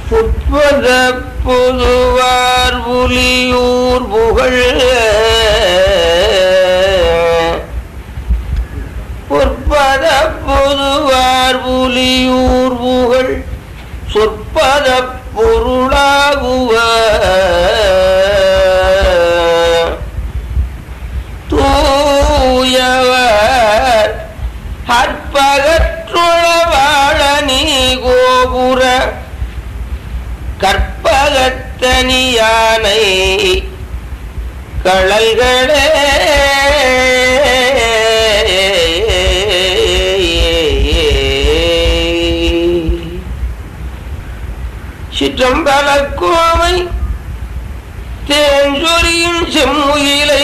புற்பத புதுவார் புலியூர் புகழ் புற்பத புதுவார் புலியூர் புகழ் சொற்பத பொருளாகுவ தூயவர் அற்பகற்றுளவாழ நீ கோபுர கற்பகத்தனியானை கழல்களே சிற்றம்பலக்கோவை தேஞ்சொரியும் செம்முயிலை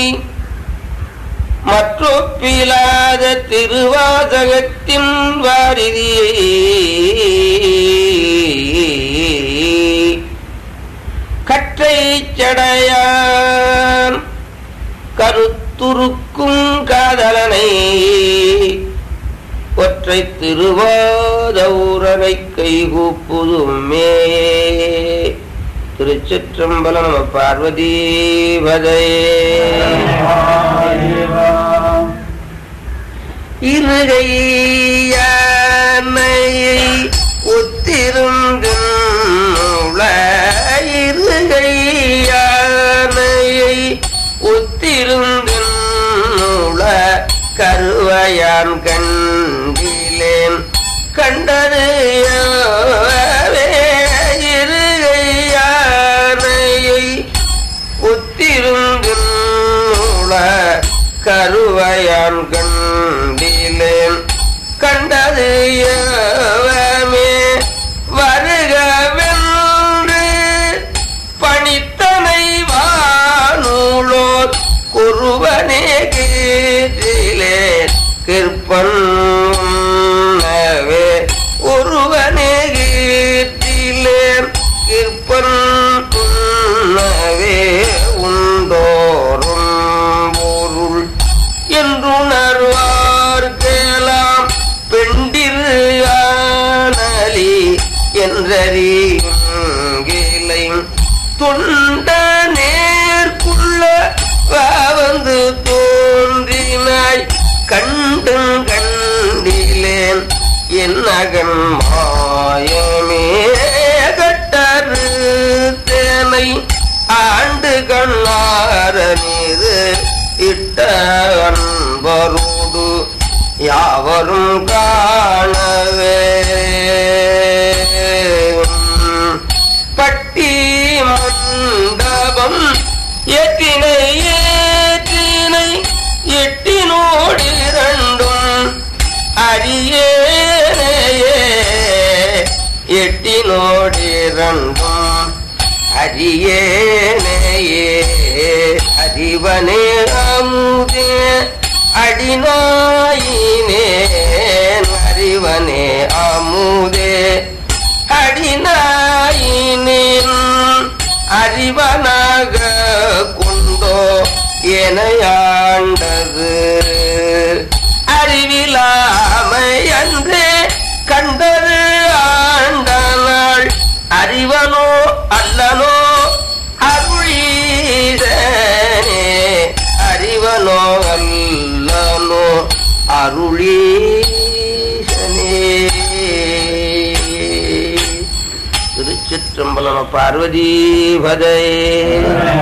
மற்றொப்பிலாத திருவாசகத்தின் வாரிதியை கற்றை சடையான் கருத்துருக்கும் காதலனை ஒற்றை திருவாதூரனை கைகூப்புதுமே. திருச்சிற்றம்பலம். நம பார்வதி பதையே. இருகையானையை ஒத்திருந்துள்ள இருகையானையை ஒத்திருந்துள்ள கருவையான் கண்டிலேன் கண்டது இருகையானையை ஒத்திருந்துள்ள கருவையான் கண்டிலேன் கண்டது யவமே வருகவென்று பணித்தனை வானூலோர் குருவனே கீதிலே கிற்பன்னவே ஒருவனே கீதிலே கிற்பன்னவே உண்டோரும் பொருள் என்றுணர்வார்கெல்லாம் பெண்டிருயானலி என்றறிகிலை தொண்ட நேர்க்குள்ள வந்து தோன்றினாய் கண்டும் கண்டிலேன் என்னகன் மாயமே கட்டரு தேனை ஆண்டு கண்ணார நீரு இட்ட அன்பரோடு யாவரும் காணவே பட்டி மண்டபம் ஏற்றினை ஏற்றினை எட்டினோடு இரண்டும் அரியேனையே எட்டினோடு இரண்டும் அரியேனையே அறிவனே அமுதே அடிநாயினேன் அறிவனே அமுதே அடிநாயினேன் அறிவனாக கொண்டோ எனையாண்டது அறிவிலாமை அன்றே கண்டது ஆண்டனாள் அறிவனோ அல்லனோ அருளீசனே அறிவனோ அல்லனோ அருளீசனே. திருச்சிற்றம்பலம். பார்வதி பதையே.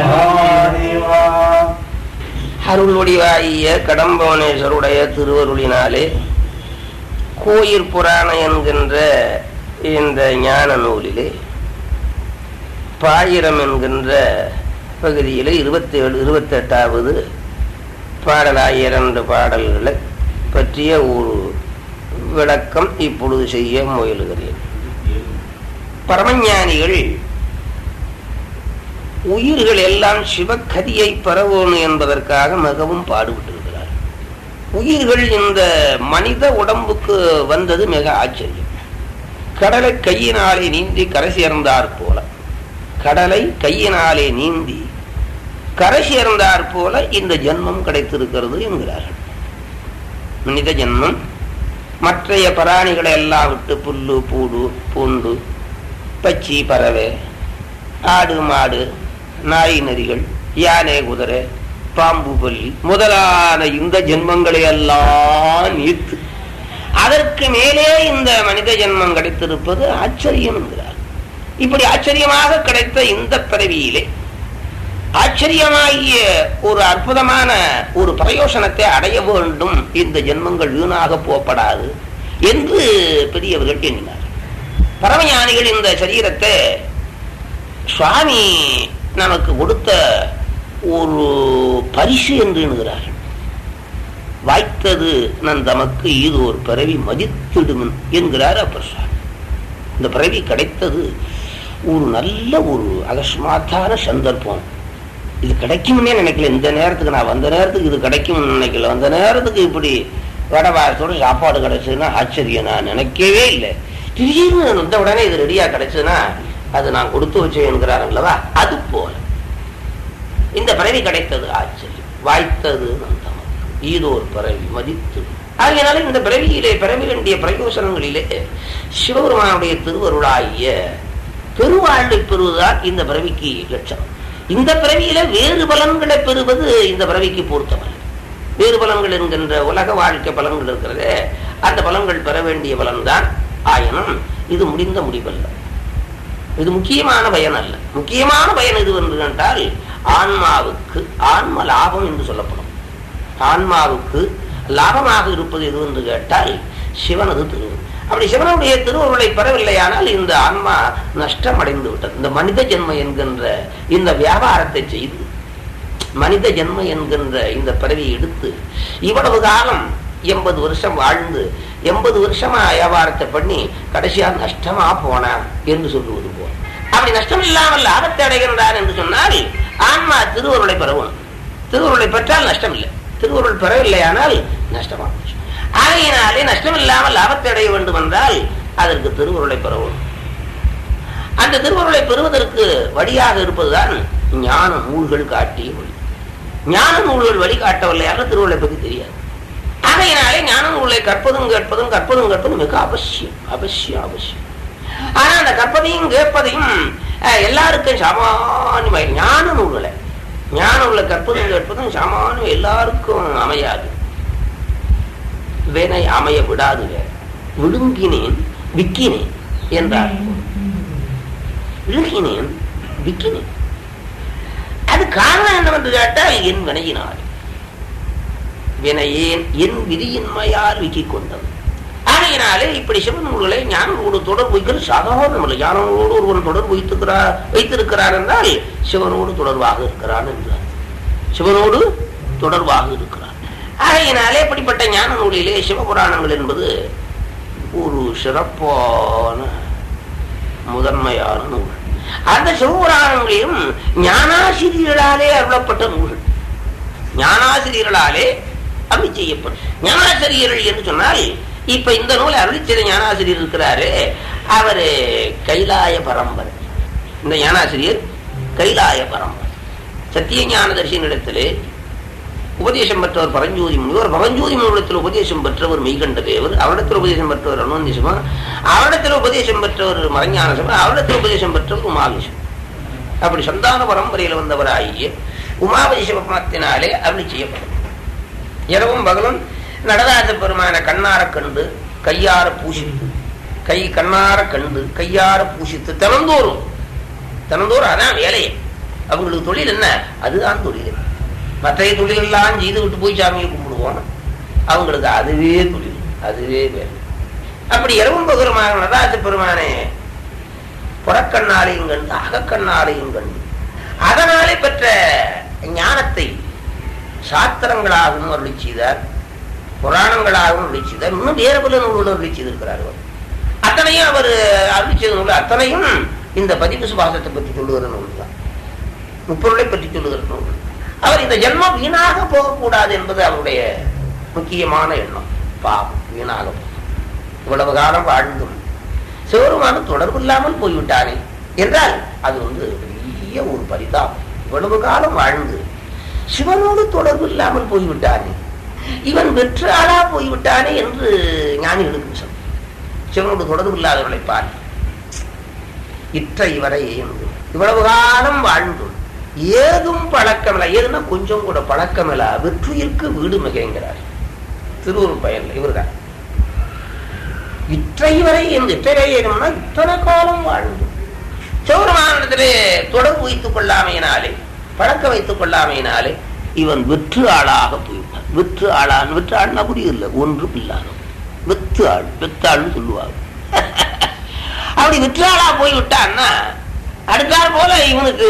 அருள் வடிவாகிய கடம்பவனேஸ்வருடைய திருவருளினாலே கோயிற் புராண என்கின்ற இந்த ஞான நூலிலே பாயிரம் என்கின்ற பகுதியில் 28வது பாடலாகிய 2 பாடல்களை பற்றிய ஒரு விளக்கம் இப்பொழுது செய்ய முயலுகிறேன். பரமஞானிகள் உயிர்கள் எல்லாம் சிவகதியை பெறவோம் என்பதற்காக மிகவும் பாடுபட்டிருக்கிறார். உயிர்கள் இந்த மனித உடம்புக்கு வந்தது மிக ஆச்சரியம். கடலை கையினாலே நீந்தி கரை சேர்ந்தார் போல, கடலை கையினாலே நீந்தி கரை சேர்ந்தார் போல இந்த ஜென்மம் கிடைத்திருக்கிறது என்கிறார்கள். மனித ஜென்மம் மற்றைய பிராணிகளை எல்லாம் விட்டு புல்லு பூடு பூண்டு பச்சி பறவை, ஆடு மாடு, நாய் நரிகள், யானை குதிரை, பாம்பு பல்லி முதலான இந்த ஜென்மங்களை எல்லாம் நீத்து அதற்கு மேலே இந்த மனித ஜென்மம் கிடைத்திருப்பது ஆச்சரியம் என்கிறார். இப்படி ஆச்சரியமாக கிடைத்த இந்த பிறவியிலே ஆச்சரியமாகிய ஒரு அற்புதமான ஒரு பிரயோசனத்தை அடைய வேண்டும், இந்த ஜென்மங்கள் வீணாக போகப்படாது என்று பெரியவர்கள் எண்ணினார். பரமஞானிகள் இந்த சரீரத்தை சுவாமி நமக்கு கொடுத்த ஒரு பரிசு என்று எண்ணுகிறார்கள். வாய்த்தது நன் தமக்கு இது ஒரு பிறவி மதித்திடும் என்கிறார் அப்பர் சுவாமி. இந்த பிறவி கிடைத்தது ஒரு நல்ல ஒரு அகஸ்மாத்தான சந்தர்ப்பம். இது கிடைக்கும்னே நினைக்கல. இந்த நேரத்துக்கு நான் வந்த நேரத்துக்கு இது கிடைக்கும்னு நினைக்கல. வந்த நேரத்துக்கு இப்படி வடபாயத்தோட சாப்பாடு கிடைச்சதுன்னா ஆச்சரியம் நான் நினைக்கவே இல்லை. திடீர்னு வந்த உடனே இது ரெடியா கிடைச்சதுன்னா அது நான் கொடுத்து வச்சேன் என்கிறார் அல்லவா. அது போல இந்த பிறவி கிடைத்தது ஆச்சரியம். வாய்த்தது இது ஒரு பிறவி மதித்து. ஆகையினால இந்த பிறவியிலே பிறவி வேண்டிய பிரயோசனங்களிலே சிவபெருமானுடைய திருவருளாகிய பெருவாழ்வை பெறுவதால் இந்த பிறவிக்கு லட்சணம். இந்த பிறவியில வேறு பலன்களை பெறுவது இந்த பிறவிக்கு பொருத்தமல்ல. வேறு பலன்கள் என்கின்ற உலக வாழ்க்கை பலன்கள் இருக்கிறது, அந்த பலன்கள் பெற வேண்டிய பலன்தான். ஆயினும் இது முடிந்த முடிவல்ல, இது முக்கியமான பயன் அல்ல. முக்கியமான பயன் இது என்று கண்டால் ஆன்மாவுக்கு ஆன்ம லாபம் என்று சொல்லப்படும். ஆன்மாவுக்கு லாபமாக இருப்பது எது என்று கேட்டால் சிவனது திருவுருள். அப்படி சிவனுடைய திருவுருளை பெறவில்லையானால் இந்த ஆன்மா நஷ்டம் அடைந்து விட்டது. இந்த மனித ஜென்மம் என்கின்ற இந்த வியாபாரத்தை செய்து மனித ஜென்மம் என்கின்ற இந்த பிறவியை எடுத்து இவ்வளவு காலம் 80 வருஷம் வாழ்ந்து 80 வருஷமா வியாபாரத்தை பண்ணி கடைசியா நஷ்டமா போனா என்று சொல்லுவது போல. அப்படி நஷ்டம் இல்லாமல் லாபத்தை அடைகின்றார் என்று சொன்னால் ஆன்மா திருவருளை பெறவும். திருவருளை பெற்றால் நஷ்டம் இல்லை, திருவருள் பெறவில்லையானால் நஷ்டமா. ஆகையினாலே நஷ்டம் இல்லாமல் லாபத்தை அடைய வேண்டும் என்றால் அதற்கு திருவருளை பெறவும். அந்த திருவருளை பெறுவதற்கு வழியாக இருப்பதுதான் ஞான நூல்கள் காட்டிய வழி. ஞான நூல்கள் வழி காட்டவில்லையாக திருவருளை பற்றி தெரியாது. ஆகையினாலே ஞான நூலை கற்பதும் கேட்பதும் கற்பதும் கேட்பதும் மிக அவசியம் அவசியம் அவசியம். ஆனா அந்த கற்பதையும் கேட்பதையும் எல்லாருக்கும் சாமானியமாக ஞான நூல்களை கற்பதும் கேட்பதும் சாமானியம் எல்லாருக்கும் அமையாது. வேனை அமைய விடாது. விழுங்கினேன் விக்கினேன் என்றார். விழுங்கினேன் விக்கினேன், அது காரணம் என்னவென்று கேட்டால் என் வினையினால். வினையேன் என் விதியின்மையால் விக்கிக் கொண்டது. ஆகையினாலே இப்படி சிவன் நூல்களை ஞானோடு தொடர்பு வைக்கிறது சாதாரணம் இல்லை. ஞானோடு ஒருவன் தொடர்பு வைத்திருக்கிறார் என்றால் சிவனோடு தொடர்பாக இருக்கிறான் என்றார். சிவனோடு தொடர்பாக இருக்கிறான். ஆகையினாலே இப்படிப்பட்ட ஞான நூலிலே சிவபுராணங்கள் என்பது ஒரு சிறப்பான முதன்மையான நூல். அந்த சிவபுராணங்களையும் ஞானாசிரியர்களாலே அருளப்பட்ட நூல்கள். ஞானாசிரியர்களாலே அருளி செய்யப்படும். ஞானாசிரியர்கள் என்று சொன்னால் இப்ப இந்த நூலை அருளி செய்த ஞானாசிரியர் இருக்கிறாரு, அவரு கைலாய பரம்பரை. இந்த ஞானாசிரியர் கைலாய பரம்பரை. சத்திய ஞான தரிசனிடத்திலே உபதேசம் பெற்றவர் பரஞ்சோதி முனிவர். பரஞ்சோதி முனிவரிடத்தில் உபதேசம் பெற்றவர் மெய்கண்ட தேவர். அவரிடத்தில் உபதேசம் பெற்றவர் அனுவந்திசமா. அவரிடத்தில் உபதேசம் பெற்றவர் மரஞானசமா. அவரிடத்தில் உபதேசம் பெற்றவர் உமாவிசம். அப்படி சந்தான பரம்பரையில் வந்தவராகிய உமாபதி சிவபத்தினாலே அருளி செய்யப்படும். இரவும் பகலும் நடராஜ பெருமான கண்ணார கண்டு கையார பூசித்து, கண்ணார கண்டு கையார பூசித்து தினந்தோறும் அதான் வேலையை. அவங்களுக்கு தொழில் என்ன? அதுதான் தொழில். மற்ற தொழில் எல்லாம் செய்து விட்டு போய் சாமியை கும்பிடுவோம். அவங்களுக்கு அதுவே தொழில், அதுவே வேலை. அப்படி இரவும் பகலுமாக நடராஜ பெருமானே புறக்கண்ணாலையும் கண்டு அகக்கண்ணாலையும் கண்டு அதனாலே பெற்ற ஞானத்தை சாத்திரங்களாகவும் அருளி செய்தார், புராணங்களாகவும் அருளி செய்தார். இன்னும் வேறு பல நூல்களும் அருளி செய்திருக்கிறார்கள். அத்தனையும் அவர் அருளி செய்த நூல் அத்தனையும் இந்த பதிவு சுபாசத்தை பற்றி சொல்லுகிற நூல் தான், முப்பொருளை பற்றி சொல்லுகிற நூல். அவர் இந்த ஜென்மம் வீணாக போகக்கூடாது என்பது அவருடைய முக்கியமான எண்ணம். பாவம் வீணாக இவ்வளவு காலம் வாழ்ந்தும் சிவருமானும் தொடர்பு இல்லாமல் போய்விட்டானே என்றால் அது பெரிய ஒரு பரிதாபம். இவ்வளவு காலம் வாழ்ந்து சிவனோடு தொடர்பு இல்லாமல் போய்விட்டானே, இவன் வெற்றாளா போய்விட்டானே என்று ஞானிகளுக்கு சொல்லும். சிவனோடு தொடர்பு இல்லாதவர்களை பார். இற்றை வரை இவ்வளவு காலம் வாழ்ந்து ஏதும் பழக்கமில்லை. ஏதுன்னா கொஞ்சம் கூட பழக்கமில்ல. வெற்றுயிருக்கு வீடு மிகைங்கிறார் திருவூர் பயன்ல இவர்தான். இற்றை வரை இற்றைனா இத்தனை காலம் வாழ்ந்து சௌரமானத்திலே தொடர்பு வைத்துக் கொள்ளாமையினாலே, பழக்க வைத்துக் கொள்ளாமையினாலே இவன் வெற்று ஆளாக போய்விட்டான். வெற்று ஆள்னா புரியல, ஒன்றும் இல்லாத வெத்தாள்னு சொல்லுவாங்க. அப்படி வெற்றாளா போய்விட்டான்னா அடுத்தால் போல இவனுக்கு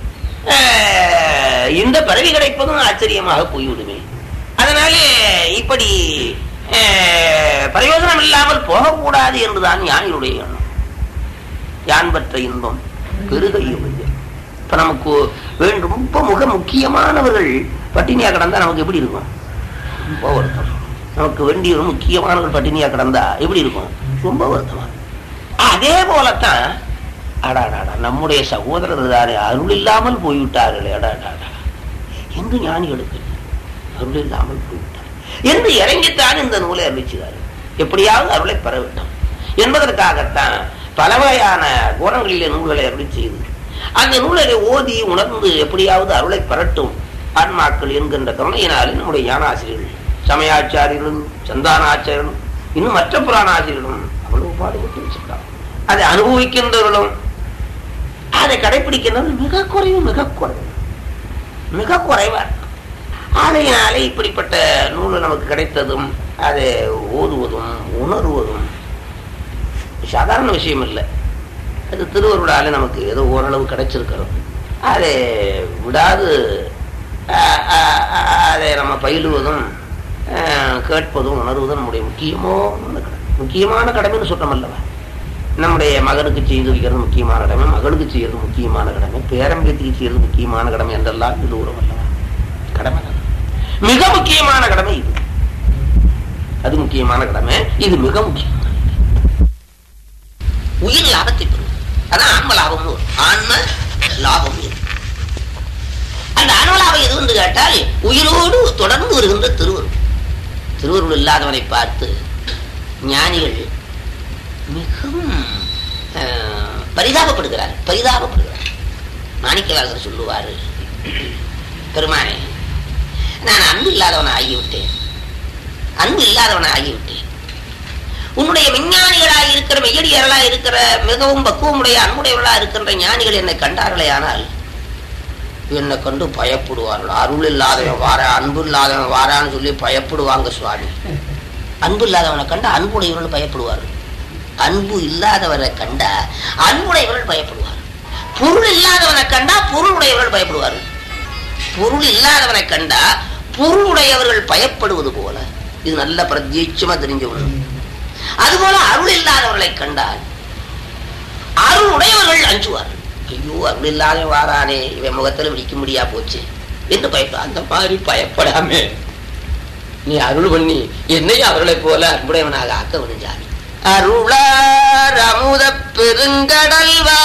இந்த பதவி கிடைப்பதும் ஆச்சரியமாக போய்விடுமே. அதனாலே இப்படி பிரயோஜனம் இல்லாமல் போகக்கூடாது என்றுதான் ஞானியுடைய எண்ணம். யான் பெற்ற இன்பம் பெருகையும். இப்ப நமக்கு வேண்டும் ரொம்ப முக்கியமானவர்கள் பட்டினியா கிடந்தா நமக்கு எப்படி இருக்கும்? ரொம்ப வருத்தம். நமக்கு வேண்டிய முக்கியமானவர்கள் பட்டினியா கிடந்தா எப்படி இருக்கும்? ரொம்ப வருத்தமா. அதே போலத்தான் அடாடாடா நம்முடைய சகோதரர் தானே அருள் இல்லாமல் போய்விட்டார்களே, அடாடாடா என்று ஞானிகளுக்கு அருள் இல்லாமல் போய்விட்டார் என்று இறங்கித்தான் இந்த நூலை அறிவிச்சுகிறார். எப்படியாவது அருளை பெற வேண்டும் என்பதற்காகத்தான் பல வகையான கோணங்களிலே நூல்களை அருளி செய்து அந்த நூலை ஓதி உணர்ந்து எப்படியாவது அருளை பெறட்டும் ஆன்மாக்கள் என்கின்ற கருணையினாலே நம்முடைய ஞானாசிரியர்கள், சமயாச்சாரியர்களும், சந்தானாச்சாரியர்களும், இன்னும் மற்ற புராண ஆசிரியர்களும் அவ்வளவு பாடுபட்டு வச்சிருக்காங்க. அதை அனுபவிக்கின்றவர்களும் அதை கடைபிடிக்கின்றவர்கள் மிக குறைவா. ஆகையினாலே இப்படிப்பட்ட நூல் நமக்கு கிடைத்ததும் அதை ஓதுவதும் உணர்வதும் சாதாரண விஷயம் இல்லை. அது திருவருளாலே நமக்கு ஏதோ ஓரளவு கிடைச்சிருக்கிறோம். அதை விடாது அதை நம்ம பயிலுவதும் கேட்பதும் உணர்வதும் நம்முடைய முக்கியமான கடமைன்னு சொல்றோம் அல்லவா. நம்முடைய மகனுக்கு செய்து வைக்கிறது முக்கியமான கடமை, மகளுக்கு செய்யறது முக்கியமான கடமை, பேரம்பேத்திக்கு செய்யறது முக்கியமான கடமை என்றெல்லாம் விழுவுறோம் அல்லவா. கடமை மிக முக்கியமான கடமை இது. அது முக்கியமான கடமை, இது மிக முக்கியமான உயிர் லாபத்தை பெறும். அதான் ஆன்ம லாபம். ஆன்ம லாபம் அந்த ஆன்ம லாபம் எது என்று கேட்டால் உயிரோடு தொடர்ந்து வருகின்ற திருவருள். திருவருள் இல்லாதவனை பார்த்து ஞானிகள் மிகவும் பரிதாபப்படுகிறார். மாணிக்கவாசகர் சொல்லுவாரு, பெருமானே நான் அன்பு இல்லாதவனை ஆகிவிட்டேன். உன்னுடைய விஞ்ஞானிகளாக இருக்கிற மெய்யடியார்களாக இருக்கிற மிகவும் பக்குவமுடைய அன்புடையவர்களாக இருக்கின்ற ஞானிகள் என்னை கண்டார்களே ஆனால் என்னை கண்டு பயப்படுவார்கள். அருள் இல்லாதவன் வாரா, அன்பு இல்லாதவன் வாரான்னு சொல்லி பயப்படுவாங்க சுவாமி. அன்பு இல்லாதவனை கண்டா அன்புடையவர்கள் பயப்படுவார்கள். அன்பு இல்லாதவரை கண்டா அன்புடையவர்கள் பயப்படுவார்கள். பொருள் இல்லாதவனை கண்டா பொருளுடையவர்கள் பயப்படுவார்கள். பொருள் இல்லாதவனை கண்டா பொருளுடையவர்கள் பயப்படுவது போல இது நல்ல பிரத்யட்சமா தெரிஞ்சவர்கள். அதுபோல அருள் இல்லாதவர்களை கண்டால் அருளுடையவர்கள் அஞ்சுவார்கள். ஐயோ அருள் இல்லாத வாரானே, இவன் முகத்துல விடிக்க முடியா போச்சு என்று பயப்பட. அந்த மாதிரி பயப்படாமே நீ அருள் பண்ணி என்னையும் அவர்களை போல அன்புடையவனாக ஆக்க விடுஞ்சாமி. அருளார் அமுத பெருங்கடல்வாய்,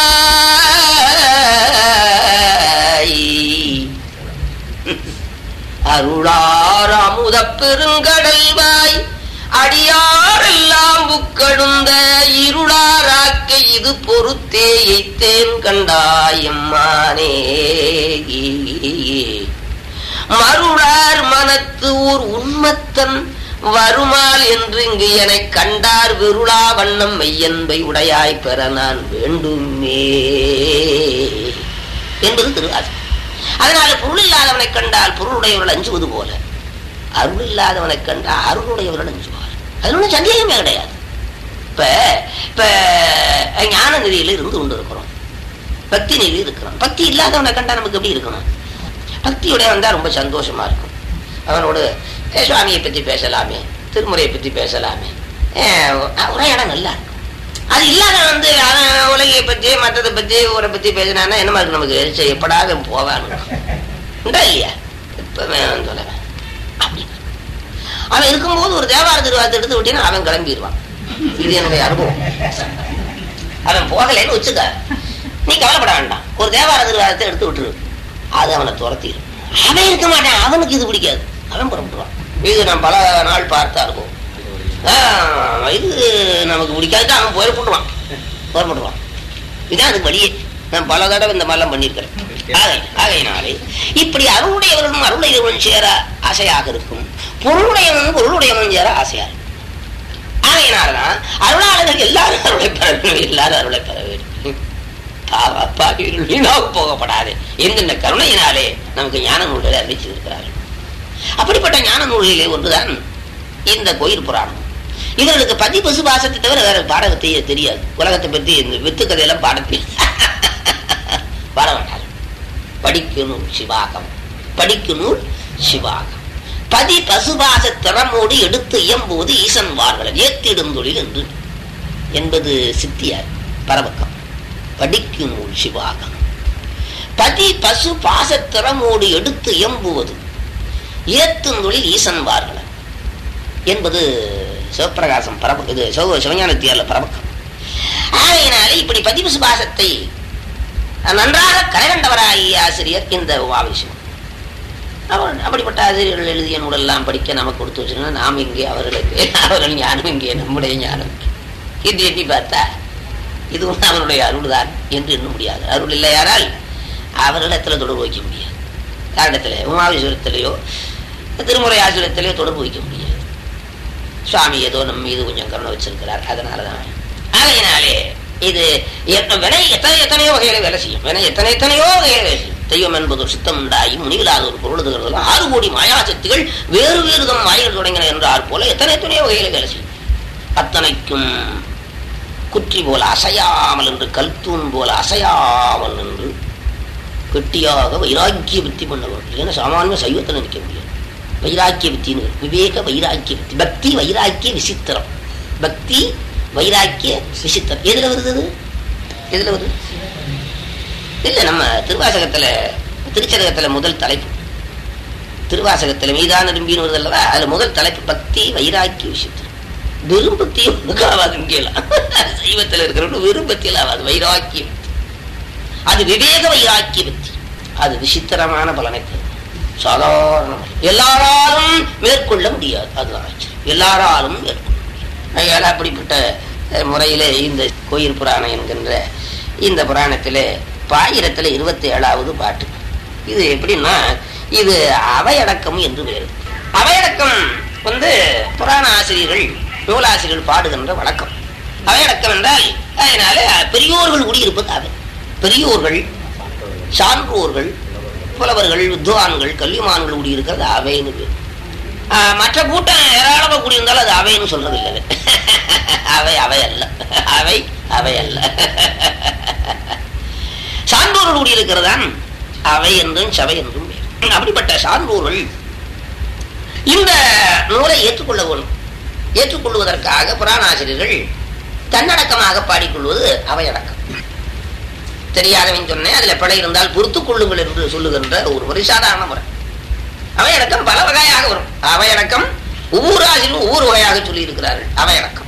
அருளார் அமுத பெருங்கடல்வாய், அடியாரெல்லாம் புக்கழுந்த இருளாராக்க இது பொறுத்தே எய்த்தேன் கண்டாயம்மானே. மருளார் மனத்து ஊர் உண்மத்தன் வருமால் என்று இங்கு என கண்டார் விருளா வண்ணம் மெய்யன்பை உடையாய் பெற நான் வேண்டுமே என்பது திருவாசகம். அதனால பொருள் இல்லாதவனை கண்டால் பொருளுடையவர்கள் அஞ்சுவது போல அருள் இல்லாதவனை கண்டால் அருளுடையவர்கள் அஞ்சுவார். அது ஒன்றும் சந்தேகமே கிடையாது. இப்ப ஞான நிலையில இருந்து கொண்டு இருக்கிறோம், பக்தி நிலையில் இருக்கிறோம். பக்தி இல்லாதவனை கண்டா நமக்கு எப்படி இருக்கணும்? பக்தியுடைய வந்தா ரொம்ப சந்தோஷமா இருக்கும். அவனோடு சுவாமியை பத்தி பேசலாமே, திருமுறையை பத்தி பேசலாமே, ஒரே இடம் நல்லா இருக்கும். அது இல்லாத உலகையை பத்தி மற்றதை பத்தி ஊரை பத்தி பேசினா என்ன மாதிரி நமக்கு எப்படாத போவான்னு உண்டா இல்லையா? இப்பவே சொல்லுவேன். அப்படி அவன் இருக்கும்போது ஒரு தேவார திருவாரத்தை எடுத்து விட்டீங்கன்னா அவன் கிளம்பிடுவான். இது என்னுடைய அனுபவம். அவன் போகலைன்னு வச்சுக்க, நீ கவலைப்பட வேண்டாம். ஒரு தேவார திருவாரத்தை எடுத்து விட்டுரு, அது அவனை துரத்திடும். அவன் இருக்க மாட்டான், அவனுக்கு இது பிடிக்காது, அவன் புறப்பட்டுருவான். இது நான் பல நாள் பார்த்தா இருக்கும். இது நமக்கு பிடிக்காது, அவன் புறப்பட்டுருவான். இதான் அது வழியே. நான் பல தடவை இந்த மாதிரிலாம் பண்ணியிருக்கிறேன். ஆகையினாலே இப்படி அருளுடையவர்களும் அருளுடையவர்களும் சேர ஆசையாக இருக்கும், பொருளுடையவனும் பொருளுடையவனும் சேர ஆசையா இருக்கும். ஆகையினால்தான் அருளாளர்கள் எல்லாரும் அருளை பெற வேண்டும், எல்லாரும் அருளை பெற வேண்டும். வீணாக போகப்படாது என்கின்ற கருணையினாலே நமக்கு ஞான நூல்களை அறிவிச்சிருக்கிறார்கள். அப்படிப்பட்ட ஞான நூல்களிலே ஒன்றுதான் இந்த கோயில் புராணம். இவர்களுக்கு பதி பசு பாசத்தை தவிர வேற பாடகத்தையே தெரியாது. உலகத்தை பற்றி இந்த வித்து கதையெல்லாம் பாடத்தில் பாட வேண்டாம். படிக்கு நூல் சிவாகம், படிக்கு நூல் சிவாகம். பதி பசுபாச திறமோடு எடுத்து இயம்போது ஈசன் வார்கள் ஏத்திடும் தொழில் என்று என்பது சித்தியார் பரவக்கம். படிக்கு நூல் சிவாகம். பதி பசு பாச திறமோடு எடுத்து இயம்புவது ஏத்தும் தொழில் ஈசன் வார்கள் என்பது சிவப்பிரகாசம் பரவக்கம். இது சிவஞானத்தியார்ல பரவக்கம். ஆகையினாலே இப்படி பதிவு சுபாசத்தை நன்றாக கரைகண்டவராகிய ஆசிரியர் இந்த உமாவிஷம். அப்படிப்பட்ட ஆசிரியர்கள் எழுதிய நூலெல்லாம் படிக்க நமக்கு கொடுத்து வச்சிருந்தா நாம் இங்கே அவர்களுக்கு அவர்கள் ஞானம் இங்கே நம்முடைய ஞானம் என்று எண்ணி பார்த்தா இதுவும் அவனுடைய அருள் தான் என்று எண்ண முடியாது. அருள் இல்லையானால் அவர்களிடத்தில் தொடர்பு வைக்க முடியாது. யாரிடத்துல உமாவிஸ்வரத்திலேயோ திருமுறை ஆசிரியத்திலேயோ தொடர்பு வைக்க முடியாது. சுவாமி ஏதோ நம்ம மீது கொஞ்சம் கருணை வச்சிருக்கிறார், அதனாலதான். ஆகையினாலே இது வினை எத்தனையோ வகையில வேலை செய்யும். வினை எத்தனையோ வகையில வேலை செய்யும். தெய்வம் என்பது ஒரு சித்தம் உண்டாகி முனிவிலாத ஒரு பொருளுதுகிறது 6 கோடி மாயாசக்திகள் வேறு வேறு தம் மாயங்கள் தொடங்கின என்றார் போல எத்தனையோ வகையில வேலை செய்யும். அத்தனைக்கும் குற்றி போல அசையாமல் என்று, கல்தூன் போல அசையாமல் என்று கெட்டியாக வைராக்கிய வித்தி பண்ணவர். ஏன்னா சாமானிய சைவத்தில் நிற்க முடியாது. வைராக்கிய வித்தின்னு விவேக வைராக்கிய வித்தி, பக்தி வைராக்கிய விசித்திரம். பக்தி வைராக்கிய விசித்திரம் எதுல வருது? எதுல வருது? இல்ல நம்ம திருவாசகத்துல திருச்சதகத்துல முதல் தலைப்பு, திருவாசகத்துல மீதான விரும்பின்னு வருது அல்லவா, அதுல முதல் தலைப்பு பக்தி வைராக்கிய விசித்திரம். வெறும் பக்தியும் ஆகாது. இங்கேலாம் சைவத்தில் இருக்கிறவங்க வெறும் பக்தியில் ஆகாது, வைராக்கியம். அது விவேக வைராக்கிய பக்தி, அது விசித்திரமான பலனை தரும். சாதாரண எல்லாராலும் மேற்கொள்ள முடியாது, அதுதான் எல்லாராலும் மேற்கொள்ள முடியாது. அப்படிப்பட்ட முறையிலே இந்த கோயில் புராணம் என்கின்ற இந்த புராணத்திலே 1027வது பாட்டு. இது எப்படின்னா இது அவையடக்கம் என்று வேறு. அவையடக்கம் புராண ஆசிரியர்கள் நூலாசிரியர்கள் பாடுகின்ற வழக்கம். அவையடக்கம் என்றால் அதனால பெரியோர்கள் குடியிருப்பது அவை. பெரியோர்கள், சான்றோர்கள், புலவர்கள், வித்வான்கள், கல்விமான்கள் குடியிருக்கிறது அவைன்னு பேர். மற்ற கூட்டம் ஏராளமா கூடியிருந்தாலும் அது அவைன்னு சொல்றது இல்லை. அவை அவை அல்ல, அவை அவை அல்ல. சான்றோர்கள் கூடியிருக்கிறதான் அவை என்றும் சபை என்றும் பேர். அப்படிப்பட்ட சான்றோர்கள் இந்த நூலை ஏற்றுக்கொள்வதற்காக புராணாசிரியர்கள் தன்னடக்கமாக பாடிக்கொள்வது அவையடக்கம். தெரியாதவன் சொன்னேன், அதுல பிழை இருந்தால் பொறுத்துக் கொள்ளுங்கள் என்று சொல்லுகின்ற ஒரு முறை, சாதாரண முறை. அவையடக்கம் பல வகையாக வரும். அவையடக்கம் ஒவ்வொரு ஆசிரியரும் ஒவ்வொரு வகையாக சொல்லி இருக்கிறார்கள். அவையடக்கம்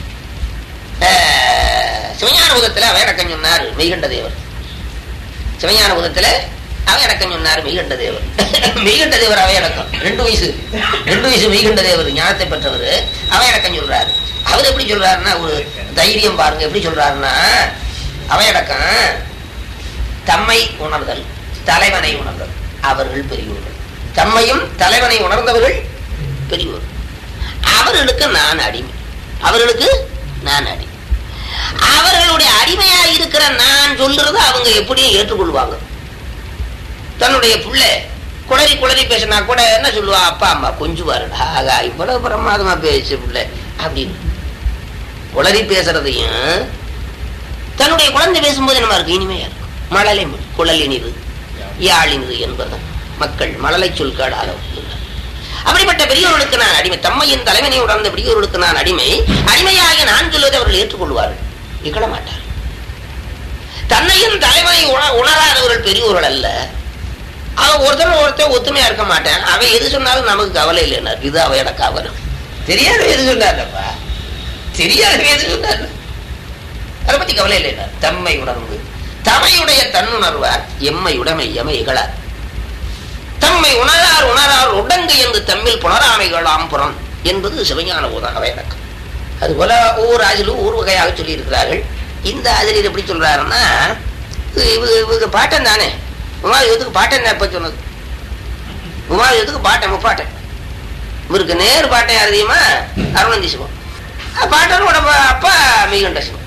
சிவஞான பூதத்தில் அவையடக்கம் சொன்னார் மெய்கண்ட தேவர். சிவஞான பூதத்தில் அவையடக்கம் சொன்னார் மெய்கண்ட தேவர். மெய்கண்ட தேவர் அவையடக்கம் 2 வயசு மெய்கண்ட தேவர் ஞானத்தை பெற்றவர் அவையடக்கம் சொல்றாரு. அவர் எப்படி சொல்றாருன்னா ஒரு தைரியம் பாருங்க. எப்படி சொல்றாருன்னா அவையடக்கம் தம்மை உணர்தல், தலைவனை உணர்தல். அவர்கள் பெரியோர்கள். தம்மையும் தலைவனை உணர்ந்தவர்கள் பெரியோர்கள். அவர்களுக்கு நான் அடிமை. அவர்களுக்கு நான் அடிமை. அவர்களுடைய அடிமையா இருக்கிற நான் சொல்றது அவங்க எப்படியும் ஏற்றுக்கொள்வாங்க. தன்னுடைய பிள்ளை குளறி பேசினா கூட என்ன சொல்லுவா, அப்பா அம்மா கொஞ்சுவாருடா, ஆகா இவ்வளவு பிரமாதமா பேசு பிள்ளை அப்படின்னு. குளறி பேசுறதையும் தன்னுடைய குழந்தை பேசும்போது நம்ம இருக்கு இனிமையா இருக்கும். மழலை மொழி குழலினிது யாழினிது என்பது மக்கள் மழலை சொல்காடாக. அப்படிப்பட்ட பெரியோர்களுக்கு நான் அடிமை. தம்மையின் தலைவனை உணர்ந்த பெரியோர்களுக்கு நான் அடிமை. அடிமையாக நான் சொல்வதை அவர்கள் ஏற்றுக்கொள்வார்கள், இகழ மாட்டார். தன்னையும் தலைவனை உணராதவர்கள் பெரியோர்கள் அல்ல. அவன் ஒருத்தர் ஒத்துமையா இருக்க மாட்டேன். அவன் எது சொன்னாலும் நமக்கு கவலை இல்லைன்னார். இது அவையடக்கம். வரும் தெரியாத எது சொன்னார்ப்பா, தெரியாத எது சொன்னார், அதை பத்தி கவலை இல்லைன்னார். தம்மை உணர்வு தமையுடைய தன்னுணர்வார் எம்மை உடைமை எமை இகழார். தம்மை உணரார் உடங்கு என்று தம்மில் புனராமைகளாம் புறம் என்பது சிவஞான போதாக அவையடக்கம். அதுபோல ஒவ்வொரு ஆசிலும் ஒவ்வொரு வகையாக சொல்லி இருக்கிறார்கள். இந்த ஆசிரியர் எப்படி சொல்றாருன்னா, இவருக்கு பாட்டன் தானே, உமாயுதத்துக்கு பாட்டன் எப்ப சொன்னது? உமாயுதத்துக்கு பாட்டன் முப்பாட்டன். இவருக்கு நேரு பாட்டன் யார் தெரியுமா? அருணந்தி சிவம். பாட்டனோட அப்பா மெய்கண்ட சிவம்.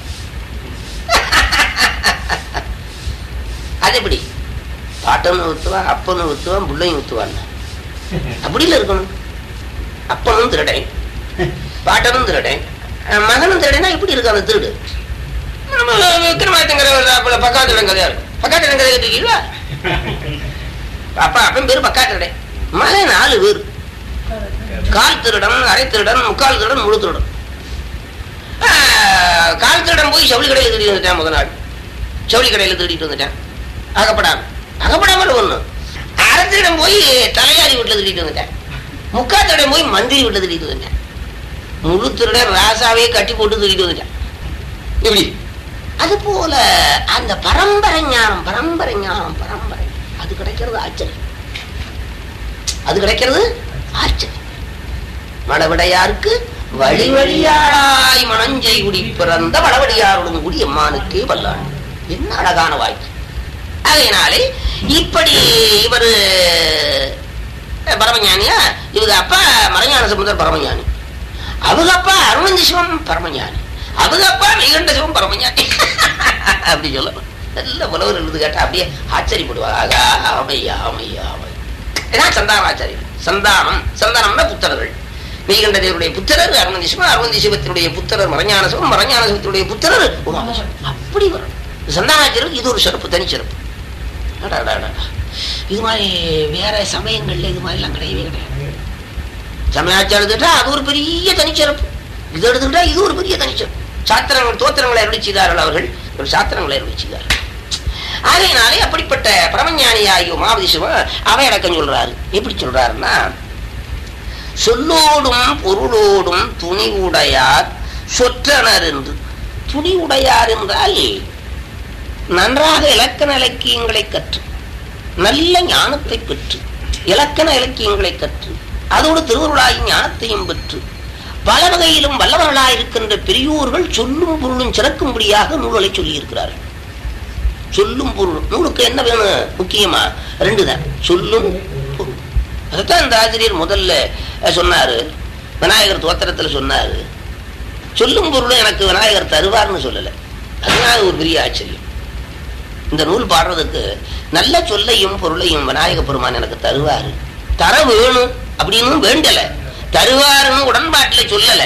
அது எப்படி பாட்டனும் ஊத்துவான், அப்பனும் ஊத்துவான், பிள்ளையும் ஊத்துவான். அப்படி இல்லை இருக்கணும். அப்பனும் திருடன், பாட்டனும் திருடன், மகனும் திருடனா இப்படி இருக்கான திருடு. நம்ம விக்ரமாதித்தங்கிற பக்காத்திரம் கதையா இருக்கும். பக்காத்திரம் கதை இருக்கீங்களா? அப்பா அப்பன் பேரு பக்காத்திரடன், மகன் 4 பேர். கால் திருடன், அரை திருடன், முக்கால் திருடன், முழு திருடன். கால் திருடன் போய் ஜவுளி கடையில் திருடிட்டு வந்துட்டான். முதல் நாள் ஜவுளி கடையில் திருடிட்டு வந்துட்டான். அகப்படாமல் ஒண்ணு. அரை திருடன் போய் தலையாரி வீட்டுல திருடிட்டு வந்துட்டான். முக்கால் திருடன் போய் மந்திரி வீட்டுல திருடிட்டு வந்துட்டான். முழு திருடன் ராசாவே கட்டி போட்டு திருடிட்டு வந்துட்டான். இப்படி அது போல அந்த பரம்பரை ஞானம், பரம்பரை ஞானம், பரம்பரை அது கிடைக்கிறது ஆச்சரியம். அது கிடைக்கிறது ஆச்சரியம். மடவிடையாருக்கு வழி வழியாராய் மணஞ்சை குடி பிறந்த வடவடியாருடன் கூடி எம்மானுக்கே வல்லான். என்ன அழகான வாய்ப்பு. அதனாலே இப்படி இவரு பரமஞானியா, இவங்க அப்பா மறைஞான சம்பந்தர் பரமஞானி, அவங்க அப்பா அருணந்தி சிவம் பரமஞானி, அவங்க அப்பா மெய்கண்ட சிவம் பரமஞானி. அப்படி சொல்லணும். நல்ல புலவர் எழுது கேட்டா அப்படியே ஆச்சரியப்படுவாங்க. ஆமையா ஆமையா ஆமை. ஏன்னா சந்தானாச்சாரியர், சந்தானம்னா புத்தர்கள். மெய்கண்ட தேவருடைய புத்திரர் அருணந்தி சிவம், அருணந்தி சிவத்தினுடைய புத்திரர் மறைஞான சிவம், மறைஞான சிவத்தினுடைய புத்திரர் உமாமசிவம். அப்படி வரும் சந்தானாச்சாரியர். இது ஒரு சிறப்பு, தனி சிறப்பு. இது மாதிரி வேற சமயங்கள்ல இது மாதிரி எல்லாம் கிடையவே கிடையாது. சமயாச்சாரம் எடுத்துட்டா அது ஒரு பெரிய தனிச்சிறப்பு. இது எடுத்துக்கிட்டா இது ஒரு பெரிய தனிச்சிறப்பு. சாத்திரங்கள் தோத்திரங்களை அருளி செய்தார்கள் அவர்கள், ஒரு சாத்திரங்களை அருளி செய்தார்கள். ஆகையினாலே அப்படிப்பட்ட பரமஞானியாகிய உமாபதி சிவன் அவையடக்கம் சொல்றாரு. எப்படி சொல்றாருன்னா, சொல்லோடும் பொருளோடும் துணி உடையார் சொற்றனர் என்று. துணி உடையார் என்றால் நன்றாக இலக்கண இலக்கியங்களை கற்று, நல்ல ஞானத்தை பெற்று, இலக்கண இலக்கியங்களை கற்று, அதோடு திருவருளாகி ஞானத்தையும் பெற்று பல வகையிலும் வல்லவர்களாயிருக்கின்ற பெரியோர்கள் சொல்லும் பொருளும் சிறக்கும்படியாக நூல்களை சொல்லி இருக்கிறார்கள். சொல்லும் பொருள் நூலுக்கு என்ன வேணும்? முக்கியமா 2 தான், சொல்லும் பொருள். அதைத்தான் இந்த ஆசிரியர் முதல்ல சொன்னாரு. விநாயகர் தோத்திரத்துல சொன்னாரு, சொல்லும் பொருளும் எனக்கு விநாயகர் தருவார்னு சொல்லலை. அதனால ஒரு பெரிய ஆச்சரியம். இந்த நூல் பாடுறதுக்கு நல்ல சொல்லையும் பொருளையும் விநாயக பெருமான் எனக்கு தருவாரு, தர வேணும் அப்படின்னு வேண்டல, தருவாருன்னு உடன்பாட்டில சொல்லல.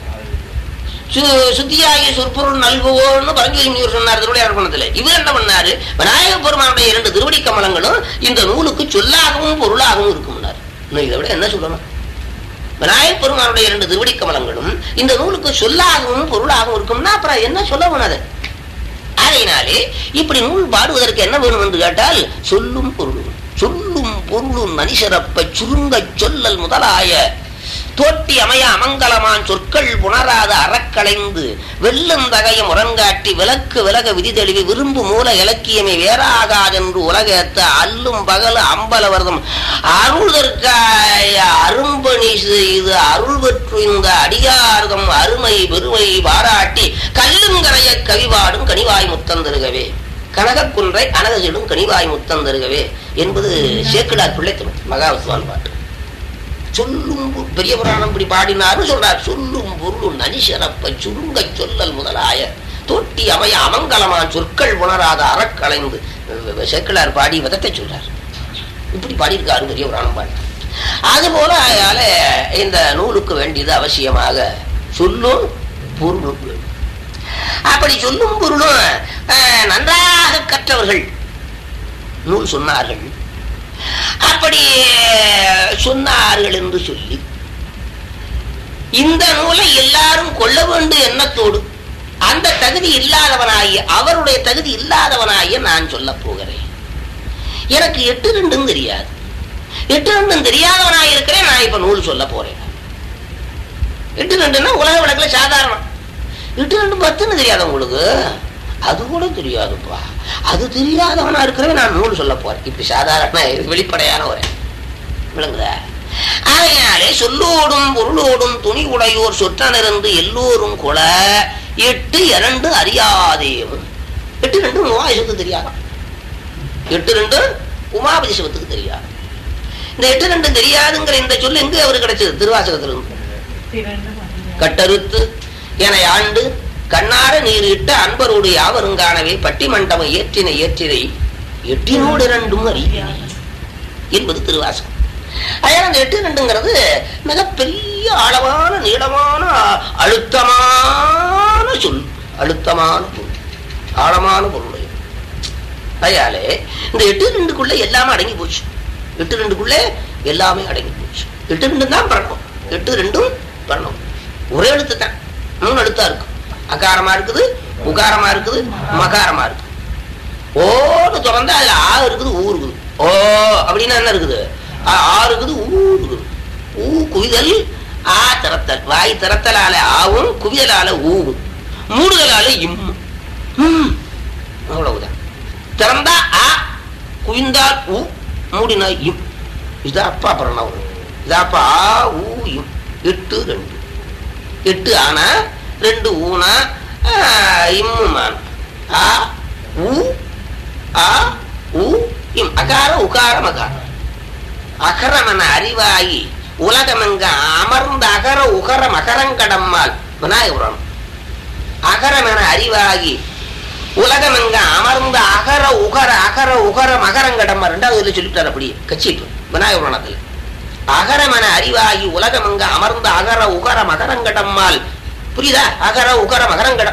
சுத்தியாகிய சொற்பொருள் நல்குவோன்னு பரஞ்சோதிமுனிவர் சொன்னார் திருவிளையாடல். இவர் என்ன பண்ணாரு? விநாயக பெருமானுடைய 2 திருவடி கமலங்களும் இந்த நூலுக்கு சொல்லாகவும் பொருளாகவும் இருக்கும்னாரு. இன்னும் இதை விட என்ன சொல்லணும்? விநாயக பெருமானுடைய 2 திருவடி கமலங்களும் இந்த நூலுக்கு சொல்லாகவும் பொருளாகவும் இருக்கும்னா அப்புறம் என்ன சொல்ல வேணாது? அதனாலே இப்படி நூல் பாடுவதற்கு என்ன வேணும் என்று கேட்டால் சொல்லும் பொருளும். சொல்லும் பொருளும் நனிசிறப்ப சுருங்க சொல்லல் முதலாய தோட்டி அமைய அமங்கலமான் சொற்கள் புணராத அறக்களைந்து வெல்லும் தகைய முரங்காட்டி விளக்கு விலக விதி தெளிவி விரும்பு மூல இலக்கியமே வேறாகாதென்று உலகேத்த அல்லும் பகல அம்பலவர்தம் அருள்தற்காய அரும்பணி செய்து அருள் பெற்று இந்த அடியார்தம் அருமை பெருமை பாராட்டி கல்லுங்கரைய கவிபாடும் கனிவாய் முத்தந்தருகவே, கனகக்குன்றை அனகசிடும் கனிவாய் முத்தந்தருகவே என்பது சேக்கிழார் பிள்ளைத்தமிழ் மகாவித்வான் பாட்டு. சொல்லும் பெரிய புராணம் இப்படி பாடினாரு சொல்றார். சொல்லும் பொருளும் நனிசிறப்ப சுருங்க சொல்லல் முதலாய தோட்டி அமைய அமங்கலமான் சொற்கள் உணராத அறக்களைந்து சேக்கிழார் பாடி விதத்தை சொல்றார். இப்படி பாடியிருக்காரு பெரிய புராணம் பாடி. அதுபோல அதனால இந்த நூலுக்கு வேண்டியது அவசியமாக சொல்லும் பொருளும். அப்படி சொல்லும் பொருளும் நன்றாக கற்றவர்கள் நூல் சொன்னார்கள். அப்படி சொன்னார்கள் என்று சொல்லி இந்த நூலை எல்லாரும் கொள்ள வேண்டும் எண்ணத்தோடு அந்த தகுதி இல்லாதவனாகிய அவருடைய தகுதி இல்லாதவனாகிய நான் சொல்ல போகிறேன். எனக்கு 8 தெரியாது, 8 தெரியாதவனாக இருக்கிறேன். நான் இப்ப நூல் சொல்ல போறேன். 8 உலக வழக்குல சாதாரணம். 8 10 தெரியாத உங்களுக்கு அது கூட தெரியாதுப்பா. அது தெரியாதவனா இருக்கிறவே நான் நூல் சொல்ல போறேன். இப்படி சாதாரண வெளிப்படையான ஒரு விளங்குதா? அதனாலே சொல்லோடும் பொருளோடும் துணி உடையோர் சொற்றனிருந்து எல்லோரும் கொல 8 2 அறியாதேவும். 8 2 உமாபதி சிவத்துக்கு தெரியாதான். 8 2 உமாபதி சிவத்துக்கு தெரியாது. இந்த 8 2 தெரியாதுங்கிற இந்த சொல்லு எங்க அவரு கிடைச்சது? திருவாசகத்திலிருந்து. கட்டறுத்து என ஆண்டு கண்ணார நீர் இட்ட அன்பரோடு யாவருங்கானவே பட்டி மண்டபம் ஏற்றினை 8 2 அறிய என்பது திருவாசகம். அதனால அந்த 8 2ங்கிறது மிகப்பெரிய ஆழமான நீளமான அழுத்தமான சொல். அழுத்தமான பொருள், ஆழமான பொருள். அதனாலே இந்த 8 2க்குள்ள எல்லாமே அடங்கி போச்சு. 8 2க்குள்ள எல்லாமே அடங்கி போச்சு. 8 2 தான் பிரணவம். 8 2 பிரணவம். ஒரே எழுத்து தான், 3 எழுத்தா இருக்கு. அகாரமா இருக்குது, உகாரமா இருக்குது, மகாரமா இருக்கு. ஓன்னு திறந்தா அதுல ஆ இருக்குது, ஊ இருக்குது. ஓ அப்படின்னா என்ன இருக்குது? ஆ இருக்குது, ஊ இருக்குது. ஊ குவிதல், ஆ திறத்தல். வாய் திறத்தலால ஆவும், குவிதலால ஊவும், மூடுதலால இம்மும். அவ்வளவுதான். திறந்தா ஆ, குவிந்தால் ஊ, மூடினா இம். இதுதான் அப்பா பிரணவம். இதாப்பா ஆ ஊ இம். 8 2. 8 ஆனா 2 ஊனா இம்முமான். ஆ ஊ ஆ ஊ இம். அகார உகார மகார. அகரமன அறிவாகி உலகமெங்க அமர்ந்த அகர உகர மகரங்கடம்மாள். விநாயகபுரம். அகரமென அறிவாகி உலகமெங்க அமர்ந்த அகர உகர மகரங்கடம்மா. 2வது சொல்லிட்டார். அப்படியே கட்சிட்டு விநாயகபுராணத்துல அகரமென அறிவாகி உலகமெங்க அமர்ந்த அகர உகர மகரங்கடம்மாள். புரியுதா? அகர உகர மகரங்கடம்.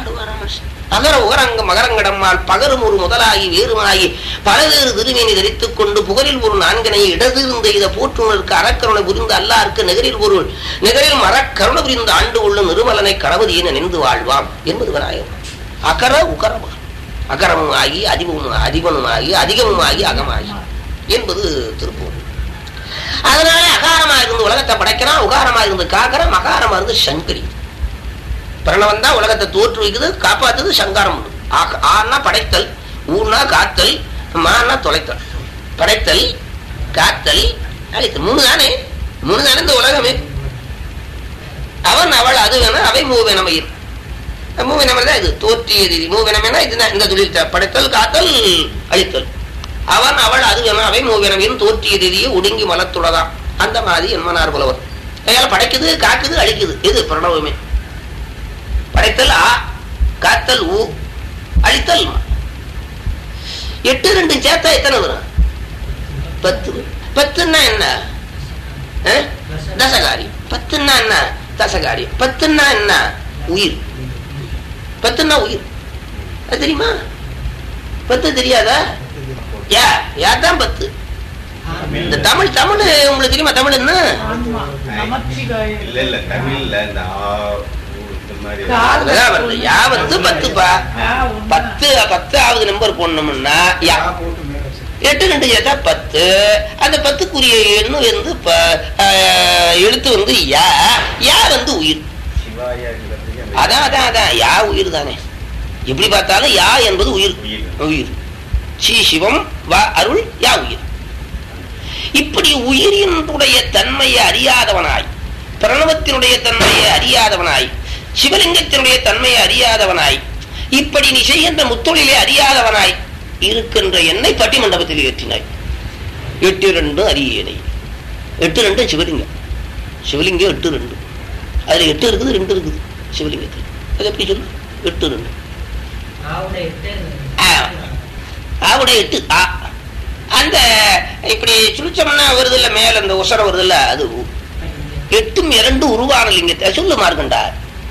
அகர உகரங்க மகரங்கடம்மாள் பகரும் ஒரு முதலாகி வேறுமாகி பலவேறு திருமேனி தரித்துக் கொண்டு புகழில் ஒரு 4 இடதிருந்த இதை போற்றுனருக்கு அறக்கருணை புரிந்து அல்லாருக்கு நிகரில் பொருள் நிகரில் மரக்கருணை புரிந்து ஆண்டு உள்ள நிருமலனை கடவுதியை நினைந்து வாழ்வாம் என்பது விநாயகம். அகர உகர அகரமும் ஆகி அதிபனுமாகி அதிகமுமாகி அகமாகி என்பது திருப்பூர். அதனால அகாரமா இருந்து உலகத்தை படைக்கிறான், உகாரமா இருந்து காக்கிற, மகாரமா இருந்து சங்கரி. பிரணவன் தான் உலகத்தை தோற்று வைக்குது, காப்பாத்துது. சங்காரம் ஆனா படைத்தல், ஊனா காத்தல், மானா தொலைத்தல். படைத்தல், காத்தல், அழித்தல். 3 தானே இந்த உலகமே. அவன் அவள் அது வேணும், அவை மூவெனமையில். மூவெனமை தான் இது தோற்றியது. மூவெனமைனா இதுதான் இந்த தொழில். படைத்தல், காத்தல், அழித்தல். அவன் அவள் அது வேணும், அவை மூவெனமையும் தோற்றியதையே ஒடுங்கி மலத்துள்ளதான். அந்த மாதிரி என்மனார் புலவர். அதனால படைக்குது, காக்குது, அழிக்குது. இது பிரணவமே. படைத்தல் ஆ, காத்தல் ஊ, அழித்தல். 8 2 சேர்த்தா எத்தனை வரும்? 10. 10ன்னா என்ன? தசகாரி. 10ன்னா என்ன? தசகாரி. 10ன்னா என்ன? உயிர். 10ன்னா உயிர். அது தெரியுமா? 10 தெரியாதா? யாதான் 10. இந்த தமிழ் உங்களுக்கு தெரியுமா? தமிழ் என்ன? யா வந்து 10பா. 10வது நம்பர் போடணும்னா 8 2 சேர்த்தா 10. அந்த 10க்குரிய எண்ணு வந்து எழுத்து வந்து யா வந்து உயிர். அதான் யா உயிர் தானே. எப்படி பார்த்தாலும் யா என்பது உயிர். உயிர் சி சிவம் வா அருள் யா உயிர். இப்படி உயிரினுடைய தன்மையை அறியாதவனாய், பிரணவத்தினுடைய தன்மையை அறியாதவனாய், சிவலிங்கத்தினுடைய தன்மையை அறியாதவனாய், இப்படி நீ செய்கின்ற முத்தொழிலை அறியாதவனாய் இருக்கின்ற என்னை பட்டி மண்டபத்தில் ஏற்றினாய். 8 2 அரியணை. 8 2 சிவலிங்கம். சிவலிங்கம் 8 2. அதுல 8 இருக்குது, 2 இருக்குது சிவலிங்கத்தில். அது எப்படி சொல்லு? 8 2. ஆவுடைய 8 ஆ. அந்த இப்படி சுழிச்சோம்னா வருது இல்ல, மேல அந்த உசரம் வருது இல்ல, அது 8 2 உருவான லிங்கத்தை சொல்லு மார்க்கண்டா.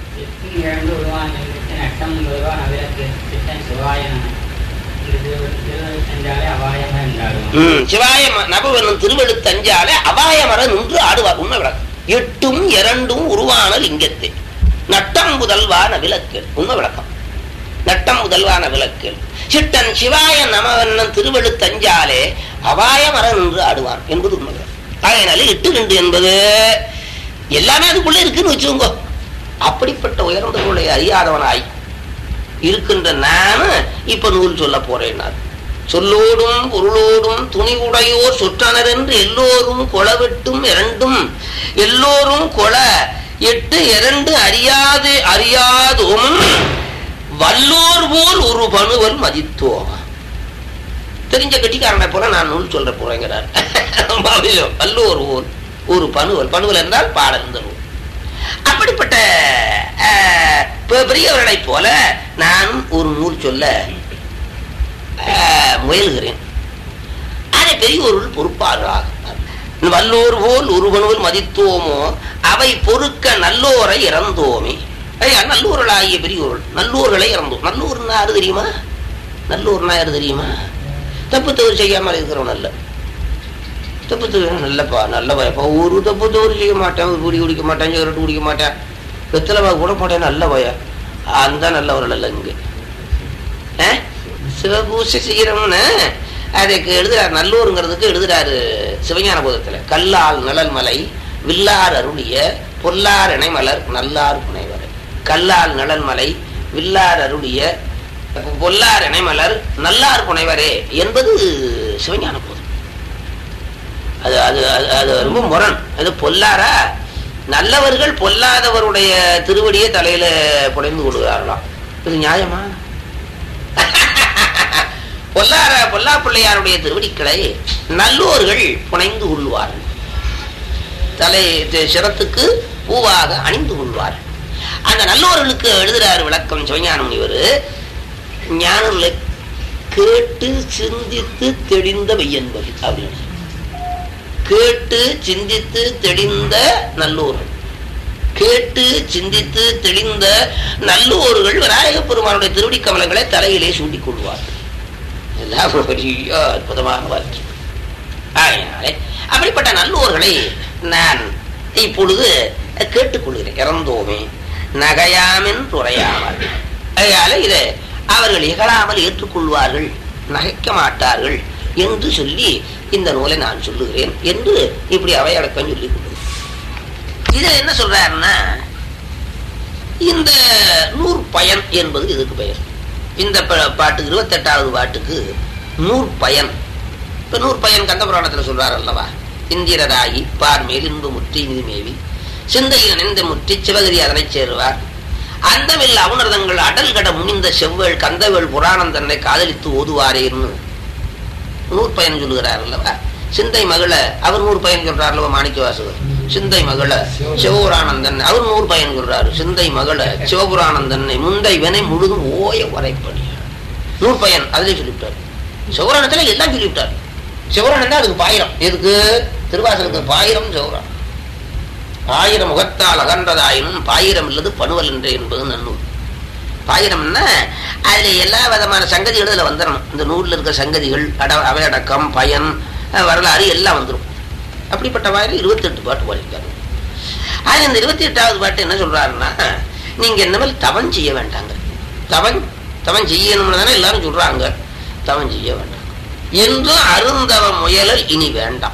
சிவாய நபவனும் திருவெழுத்தஞ்சாலே அபாயமர நின்று ஆடுவார். உண்மை விளக்கம். 8 2 உருவான லிங்கத்தை நட்டம் முதல்வான விளக்கு. உண்மை விளக்கம். நட்டம் முதல்வான விளக்கு. சிட்டன் சிவாய நமவண்ணன் திருவெழுத்தஞ்சாலே அபாயமர நின்று ஆடுவான் என்பது உண்மை. அதனால 8 2 என்பது எல்லாமே அதுக்குள்ள இருக்குன்னு வச்சுக்கோங்க. அப்படிப்பட்ட உயர்ந்த பொருளை அறியாதவனாய் இருக்கின்ற நானு இப்ப நூல் சொல்ல போறேன். சொல்லோடும் பொருளோடும் துணிவுடையோர் சொற்றனர் என்று எல்லோரும் கொளவிட்டும் இரண்டும் எல்லோரும் கொள எட்டு இரண்டு அறியாது அறியாதோம் வல்லோர் போல் ஒரு பணுவல் மதித்தோம். தெரிஞ்ச கட்டிக்காரனை போல நான் நூல் சொல்ற போறேங்கிறார். வல்லோர் போல் ஒரு பணுவல், பணுவல் என்றால் பாடல் இந்த நூல். அப்படிப்பட்ட பெரியவர்களை போல நானும் ஒரு நூல் சொல்ல முயல்கிறேன். அதை பெரியவர்கள் பொறுப்பார்களாக. வல்லோர் போல் ஒருவனுள் மதித்தோமோ அவை பொறுக்க நல்லோரை இறந்தோமே. நல்லூர்களாகிய பெரியோர்கள் நல்லூர்களை இறந்தோம். நல்லூர்னா யாரு தெரியுமா? நல்லூர்னா யாரு தெரியுமா? தப்பு தவறு செய்யாமல் இருக்கிறவன் அல்ல. தப்பு தவறு நல்லப்பா நல்ல பயப்பா. ஒரு தப்பு தவறு செய்ய மாட்டேன், குடி குடிக்க மாட்டேன், சிகரெட்டு குடிக்க மாட்டேன், வெத்தலை கூட மாட்டேன், நல்ல பய. அந்த நல்லவர்கள் அல்ல. இங்க சிவபூசை செய்யறவன்னு அதுக்கு எழுதுறாரு. நல்லூருங்கிறதுக்கு எழுதுறாரு சிவஞான போதத்துல. கல்லால் நலல் மலை வில்லார் அருளிய பொல்லார் இணைமலர் நல்லார் புனைவரை. கல்லால் நலல் மலை வில்லார் அருளிய பொல்லார் இணைமலர் நல்லார் புனைவரே என்பது சிவஞான போதம். அது அது அது ரொம்ப முரண். அது பொல்லாரா? நல்லவர்கள் பொல்லாதவருடைய திருவடியை தலையில புனைந்து கொள்கிறார்களாம். இது நியாயமா? பொல்லா பிள்ளையாருடைய திருவடிக்களை நல்லோர்கள் புனைந்து கொள்வார்கள், தலை சிரத்துக்கு பூவாக அணிந்து கொள்வார்கள். அந்த நல்லோர்களுக்கு எழுதுறாரு விளக்கம் சிவஞான முனிவர். ஞானங்களை கேட்டு சிந்தித்து தெளிந்த மெய்யன்பது அப்படின்னு. கேட்டு சிந்தித்து தெளிந்த நல்லோர்கள், கேட்டு சிந்தித்து தெளிந்த நல்லோர்கள் விநாயக பெருமானுடைய திருவடி கமலங்களை தலையிலே சூட்டிக் கொள்வார்கள். எல்லாம் பெரிய அற்புதமாக வாழ்க்கை. அப்படிப்பட்ட நல்லோர்களை நான் இப்பொழுது கேட்டுக்கொள்கிறேன். இறந்தோமே நகையாமின் துறையாமல். அதனால இதை அவர்கள் இகழாமல் ஏற்றுக்கொள்வார்கள், நகைக்க மாட்டார்கள் என்று சொல்லி இந்த நூலை நான் சொல்லுகிறேன் என்று இப்படி அவையடக்கம் சொல்லி கொள்ளுகிறேன். இதை என்ன சொல்றாருன்னா, இந்த நூற்பயன் என்பது இதுக்கு பெயர். இந்த பாட்டுக்கு 28வது பாட்டுக்கு நூற்பயன். இப்ப நூற்பயன் கந்த புராணத்தில் சொல்றாரு அல்லவா? இந்திரராகி பார்மேல் இன்பு முற்றி இனிமேவி சிந்தையில் நினைந்த முற்றி சிவகிரி அதனை சேருவார். அந்தமில் அவுணர்தங்கள் அடல் கட முனிந்த செவ்வேள் கந்தவேள் புராணம் தன்னை காதலித்து ஓதுவாரேன்னு நூற்பயன் சொல்லுகிறார் அல்லவா? சிந்தை மகள அவர் நூற்பயன் சொல்றார் அல்லவா? மாணிக்க வாசகர் சிந்தை மகள சிவபுராணந்தன் அவர் நூற்பயன் சொல்றாரு. சிந்தை மகள சிவபுராணந்தன்னை முந்தை வினை முழுதும் ஓய உரைப்படி நூற்பயன் அதிலே சொல்லிவிட்டார். சிவபுராணத்துல எல்லாம் சொல்லிவிட்டார். சிவபுராணம் தான் அதுக்கு பாயிரம். எதுக்கு? திருவாசகத்துக்கு பாயிரம் சிவபுராணம். 1000 முகத்தால் அகன்றதாயினும் பாயிரம் இல்லது பணுவல் என்று என்பது நன்னூல். பாயிரம்னா அதுல எல்லா விதமான சங்கதிகள் இதுல வந்துடணும். இந்த நூல்ல இருக்கிற சங்கதிகள் அவையடக்கம் பயன் வரலாறு எல்லாம் வந்துடும். அப்படிப்பட்ட வாயில 28 பாட்டு பாடியிருக்காரு. ஆனா இந்த 28வது பாட்டு என்ன சொல்றாருன்னா, நீங்க இந்த மாதிரி தவம் செய்ய வேண்டாங்க. தவம் செய்யணும்னு தானே எல்லாரும் சொல்றாங்க. தவம் செய்ய வேண்டாம் என்று அருந்தவ முயலல் இனி வேண்டாம்.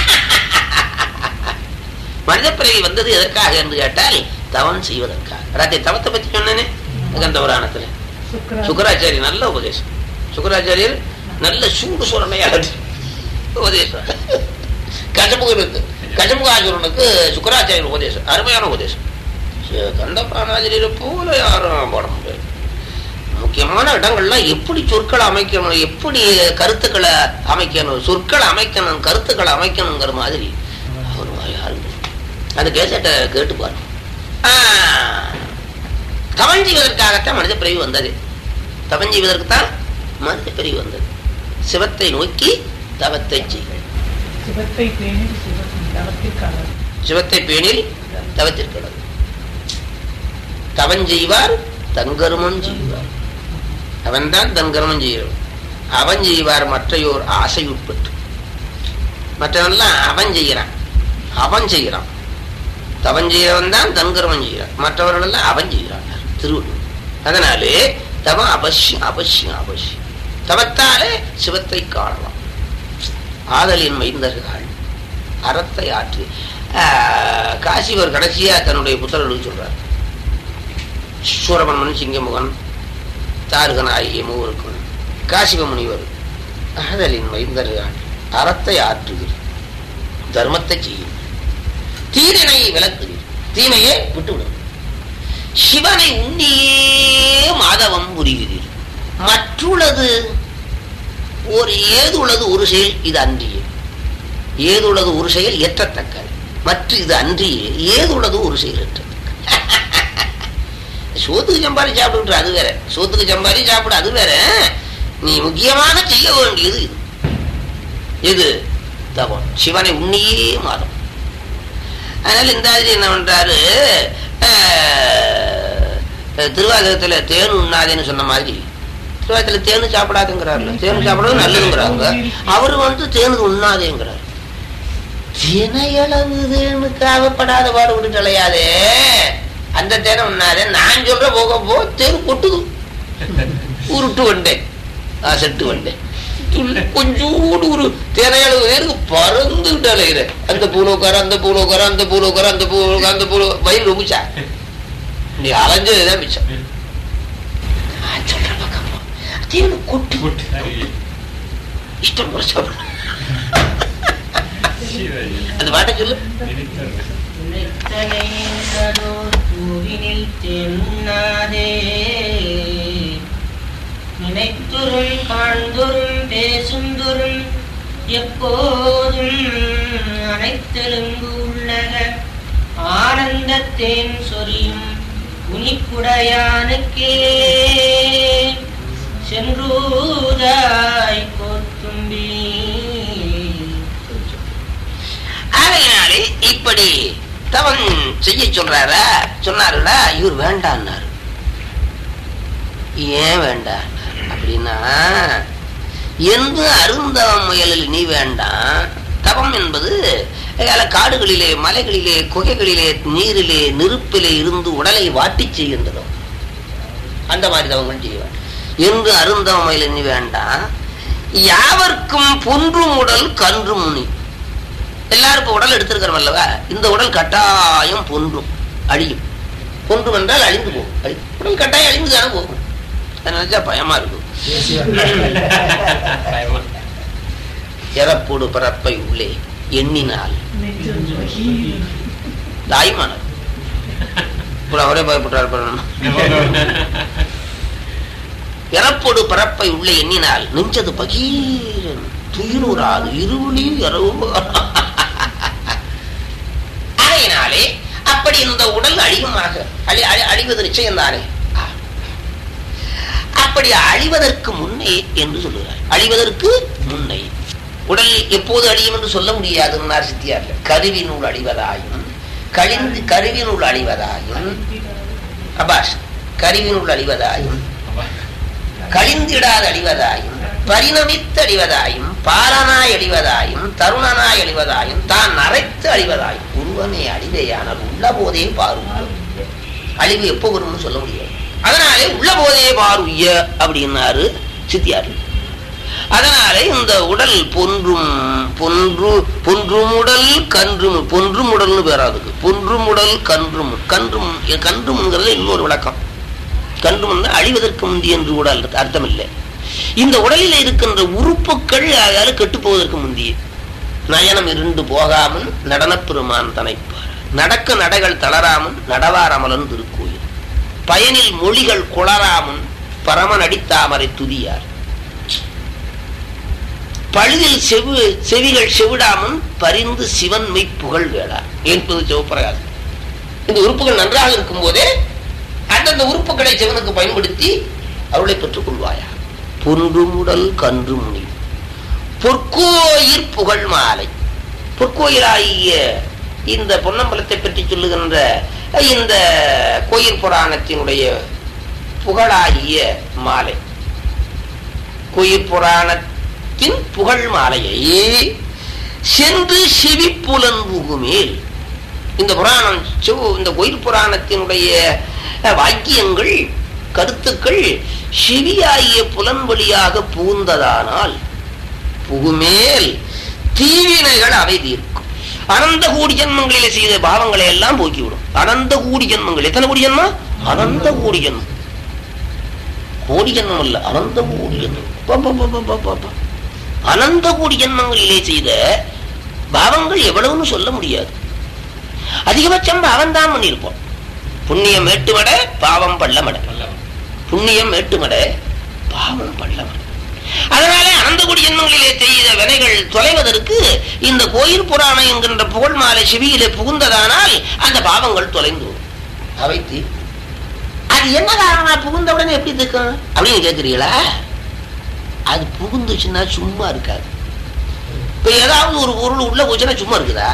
மனித பிறவி வந்தது எதற்காக என்று கேட்டால் தவம் செய்வதற்காக. ராத்திரி தவத்தை பற்றி சொன்னேனே கந்த புராணத்துல. சுக்கராச்சாரியர் நல்ல உபதேசம். சுக்கராச்சாரியர் நல்ல சூடு சுரணையாக உபதேசம். கஜமுகாசுரனுக்கு சுக்கராச்சாரியர் உபதேசம் அருமையான உபதேசம். கந்த புராணாச்சாரியரை போல யாரும் போட முடியாது. முக்கியமான இடங்கள்லாம் எப்படி சொற்களை அமைக்கணும், எப்படி கருத்துக்களை அமைக்கணும், சொற்களை அமைக்கணும், கருத்துக்களை அமைக்கணுங்கிற மாதிரி அவர் யாரும் அந்த கேசட்டை கேட்டு பாருங்க. தவம் செய்வதற்காகத்தான் மனித பிறவி வந்தது. தவம் செய்வதற்கு தான் மனித பிறவி வந்தது. சிவத்தை நோக்கி தவத்தை செய்ய. சிவத்தை பேணில் தவத்திற்காக. தவம் செய்வார் தங்கருமம் செய்வார். அவன் தான் தங்கருமம் செய்வார். அவன் செய்வார் மற்றையோர் ஆசையுட்பட்டு. மற்றவன்லாம் அவன் செய்கிறான், அவன் செய்கிறான். தவன் செய்யறவன் தான் தங்கருமம் செய்கிறான், மற்றவர்கள் எல்லாம் அவன் செய்கிறான் திருவள்ளுவர். அதனாலே தவம் அவசியம் அவசியம் அவசியம். தவத்தாலே சிவத்தை காணலாம். ஆதலின் மைந்தர்கள் அறத்தை ஆற்று. காசிவர் கடைசியா தன்னுடைய புத்தகர்கள் சொல்றார். சூரபன்மன் சிங்கமுகன் தாருகன் ஆகிய மூவருக்கும் காசிவ முனிவர் ஆதலின் மைந்தர்கள் அறத்தை ஆற்றுகிறார், தர்மத்தை செய்யும், தீரினை விளக்குவீர். தீமையை விட்டு விடும். சிவனை உன்னியே மாதவம் புரிகிறீர். மற்றுள்ளது ஒரு ஏதுள்ளது ஒரு செயல் இது அன்றியே. ஏதுள்ளது ஒரு செயல் ஏற்றத்தக்க. மற்ற இது அன்றியே ஏதுள்ளது ஒரு செயல் ஏற்றத்தக்க. சோத்துக்கு சம்பாதி சாப்பிடுன்ற அது வேற, சோத்துக்கு சம்பாதி சாப்பிடு அது வேற. நீ முக்கியமாக செய்ய வேண்டியது இது. இது தவம். சிவனை உன்னியே மாதம். அதனால இந்த ஆதிரி என்ன பண்றாரு, திருவாதிரத்துல தேன் உண்ணாதேன்னு சொன்ன மாதிரி திருவாதிரத்துல தேனு சாப்பிடாதுங்கிறாருல. தேனு சாப்பிடாது நல்லதுங்கிறாங்க. அவரு தேனு உண்ணாதேங்கிறாரு. தினையளவு தேனுக்கு அவப்படாத பாடு விட்டு அலையாதே, அந்த தேனை உண்ணாதே. நான் சொல்ற போக போ தேனு கொட்டுது. உருட்டு வண்டேன், செட்டு வண்டேன். கொஞ்சோடு ஒரு தேனையளவு தேனுக்கு பறந்துகிட்டு அலையிற. அந்த பூலோக்கார அந்த பூலோக்கார அந்த பூலோக்கார அந்த பூலோக்கார அந்த பூலோ வயிறு ரொம்பிச்சா நீ அலைஞ்சதுதான் மிச்சம். நான் சொல்ற பக்கம் தேனு கொட்டு இஷ்டம் போல சாப்பிட. அது பாட்ட சொல்லு. நினைத்துரும் காண்தொரும் பேசுந்தொரும் எப்போதும் அனைத்தெலுங்கு உள்ளக ஆனந்தத்தேன் சொரியும் உனிக்குடையானுக்கே சென்றூதாய் கோத்தும்பி. ஆகையினாலே இப்படி தவம் செய்ய சொல்றாரா சொன்னாருடா. இவர் வேண்டான்னாரு. ஏன் வேண்டாம் அப்படின்னா, எந்த அருந்தவம் முயலில் நீ வேண்டாம். தவம் என்பது காடுகளிலே மலைகளிலே குகைகளிலே நீரிலே நெருப்பிலே இருந்து உடலை வாட்டி செய்கின்றதோ அந்த மாதிரி தவங்கள் செய்ய வேண்டாம். என்று அருந்தவம் முயலில் நீ வேண்டாம். யாவர்க்கும் பொன்றும் உடல் கன்று முனி. எல்லாரும் உடல் எடுத்திருக்கிறோம் அல்லவா, இந்த உடல் கட்டாயம் பொன்றும் அழியும். பொன்றும் என்றால் அழிந்து போகும். உடல் கட்டாயம் அழிந்து தானே போகும். நினைச்சா பயமா இருக்கும். இறப்போடு பிறப்பை உள்ளே எண்ணினால் தாய்மானர் அவரே பயப்பட்டார். இறப்போடு பிறப்பை உள்ளே எண்ணினால் நெஞ்சது பகீரன் துயிலூராது இருளில் இரவு. ஆகையினாலே அப்படி இந்த உடல் அழிவுமாக அழிவது நிச்சயம் தானே. அப்படி அழிவதற்கு முன்னே என்று சொல்லுகிறார். அழிவதற்கு முன்னே உடல் எப்போது அழியும் என்று சொல்ல முடியாது. சித்தியார் கருவினுள் அழிவதாயும் கருவினுள் அழிவதாயும் அபாஷ் கருவினுள் அழிவதாயும் கழிந்திடாது அழிவதாயும் பரிணமித்து அழிவதாயும் பாலனாய் அழிவதாயும் தருணனாய் அழிவதாயும் தான் நரைத்து அழிவதாயும் உருவமே அழிவையானால் உள்ள போதே பாருங்கள். அழிவு எப்போ வரும்னு சொல்ல முடியாது. அதனாலே உள்ள போதே பாருய்ய அப்படின்னாரு சித்தியார். அதனாலே இந்த உடல் பொன்றும் உடல் கன்றும் பொன்றும் உடல்னு பேராதுக்கு பொன்றும் உடல் கன்றும் கன்றும்ங்கிறது இன்னொரு விளக்கம். கன்றும் அழிவதற்கு முந்தி என்று கூட அர்த்தம் இல்லை. இந்த உடலில் இருக்கின்ற உறுப்புகள் அதால கெட்டு போவதற்கு முந்திய நயனம் இருண்டு போகாமல் நடனப்பெருமான் தனைப்பார். நடக்க நடைகள் தளராமல் நடவாரமலன் திருக்கோயில் பயனில் மொழிகள் குளராமுன் பரமன் அடித்தாமரை துதியார். பழுதில் செவிகள் செவிடாமுன் பரிந்து சிவன் மெய் புகழ் வேளார் என்பது சிவபிரகாசம். இந்த உறுப்புகள் நன்றாக இருக்கும் போதே அந்தந்த உறுப்புகளை சிவனுக்கு பயன்படுத்தி அருளை பெற்றுக் கொள்வாயா. பொன்றுமுடல் கன்று முனி பொற்கோயிற் புகழ் மாலை. பொற்கோயிலாகிய இந்த பொன்னம்பலத்தை பற்றி சொல்லுகின்ற இந்த கோயில் புராணத்தினுடைய புகழாகிய மாலை, கோயில் புராணத்தின் புகழ் மாலையை சென்று சிவிப்புலன் புகுமேல். இந்த புராணம் இந்த கோயில் புராணத்தினுடைய வாக்கியங்கள் கருத்துக்கள் சிவியாகிய புலன் வழியாக புகுந்ததானால் புகுமேல் தீவினைகள் அவை தீர்க்கும். அனந்த கோடி ஜன்மங்களிலே செய்த பாவங்களை எல்லாம் போக்கிவிடும். அனந்த கோடி ஜன்மங்கள். எத்தனை கோடி ஜன்மம்? அனந்த கோடி ஜன்மம். கோடி ஜன்மம் அல்ல, அனந்த கோடி ஜன்மம். அனந்த கோடி ஜன்மங்களிலே செய்த பாவங்கள் எவ்வளவுன்னு சொல்ல முடியாது. அதிகபட்சம் பாவம் தான் பண்ணியிருப்போம். புண்ணியம் மேட்டுமட பாவம் பள்ளமட. புண்ணியம் மேட்டுமட பாவம் பள்ளமட. அதனாலே அனந்தகுடி ஜென்மங்களிலே செய்த வினைகள் தொலைவதற்கு இந்த கோயில் புராணம் என்கின்ற புகழ் மாலை செவியிலே புகுந்ததானால் அந்த பாவங்கள் தொலைந்து அவை தீர்க்கும். அது என்ன காரணம்? புகுந்த உடனே எப்படி தீர்க்கும் அப்படின்னு கேட்கிறீங்களா? அது புகுந்துச்சுன்னா சும்மா இருக்காது. இப்ப ஏதாவது ஒரு பொருள் உள்ள போச்சுன்னா சும்மா இருக்குதா?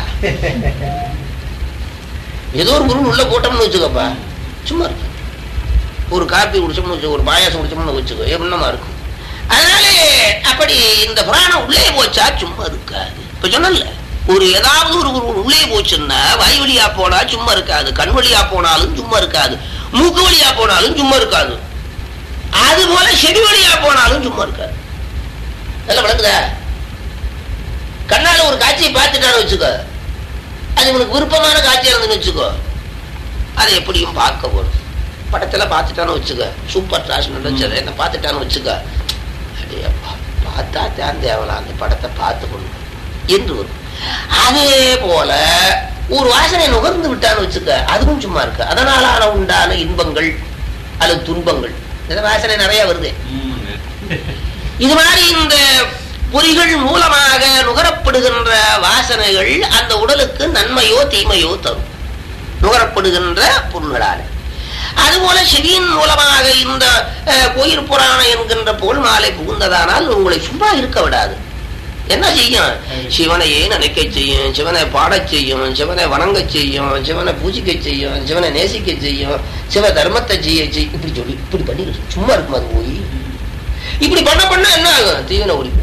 ஏதோ ஒரு பொருள் உள்ள போட்டோம்னு வச்சுக்கப்பா, சும்மா இருக்கு. ஒரு காப்பி குடிச்சோம்னு வச்சுக்கோ, ஒரு பாயாசம் குடிச்சோம்னு வச்சுக்கோ, என்னமா இருக்கும். அதனால அப்படி இந்த புராணம் உள்ளே போச்சா சும்மா இருக்காது. இப்ப சொன்னல, ஒரு ஏதாவது ஒரு உள்ளே போச்சுன்னா வாய் வழியா போனா சும்மா இருக்காது, கண் வழியா போனாலும் சும்மா இருக்காது, மூக்கு வழியா போனாலும் சும்மா இருக்காது, அது போல செவி வழியா போனாலும் சும்மா இருக்காது. நல்லா விளக்குதா? கண்ணால ஒரு காட்சியை பார்த்துட்டான்னு வச்சுக்கோ, அது உனக்கு விருப்பமான காட்சியா இருந்துன்னு வச்சுக்கோ, அதை எப்படியும் பார்க்க போடும். படத்துல பார்த்துட்டான்னு வச்சுக்க, சூப்பர் ஸ்டார்ஸ் என்ன பார்த்துட்டான்னு வச்சுக்க, அடையப்பா பார்த்தா தான் தேவலாம் அந்த படத்தை பார்த்து கொண்டு என்று வரும். அதே போல ஒரு வாசனை நுகர்ந்து விட்டான்னு வச்சுக்க, அதுவும் சும்மா இருக்கு. அதனால உண்டான இன்பங்கள் அல்லது துன்பங்கள், இந்த வாசனை நிறைய வருது. இது மாதிரி இந்த பொறிகள் மூலமாக நுகரப்படுகின்ற வாசனைகள் அந்த உடலுக்கு நன்மையோ தீமையோ தரும், நுகரப்படுகின்ற பொருள்களால். அதுபோல செவியின் மூலமாக இந்த கோயில் புராணம் என்கின்ற புகழ் மாலை புகுந்ததானால் உங்களை சும்மா இருக்க விடாது. என்ன செய்யும்? சிவனையே நினைக்க செய்யும், சிவனை பாடச் செய்யும், சிவனை வணங்க செய்யும், சிவனை பூஜிக்க செய்யும், சிவனை நேசிக்க செய்யும், சிவ தர்மத்தை செய்ய செய்யும். இப்படி சொல்லி இப்படி பண்ணி சும்மா இருக்கும். அது போய் இப்படி பண்ண என்ன ஆகும்? தீவன ஒழிக்கும்.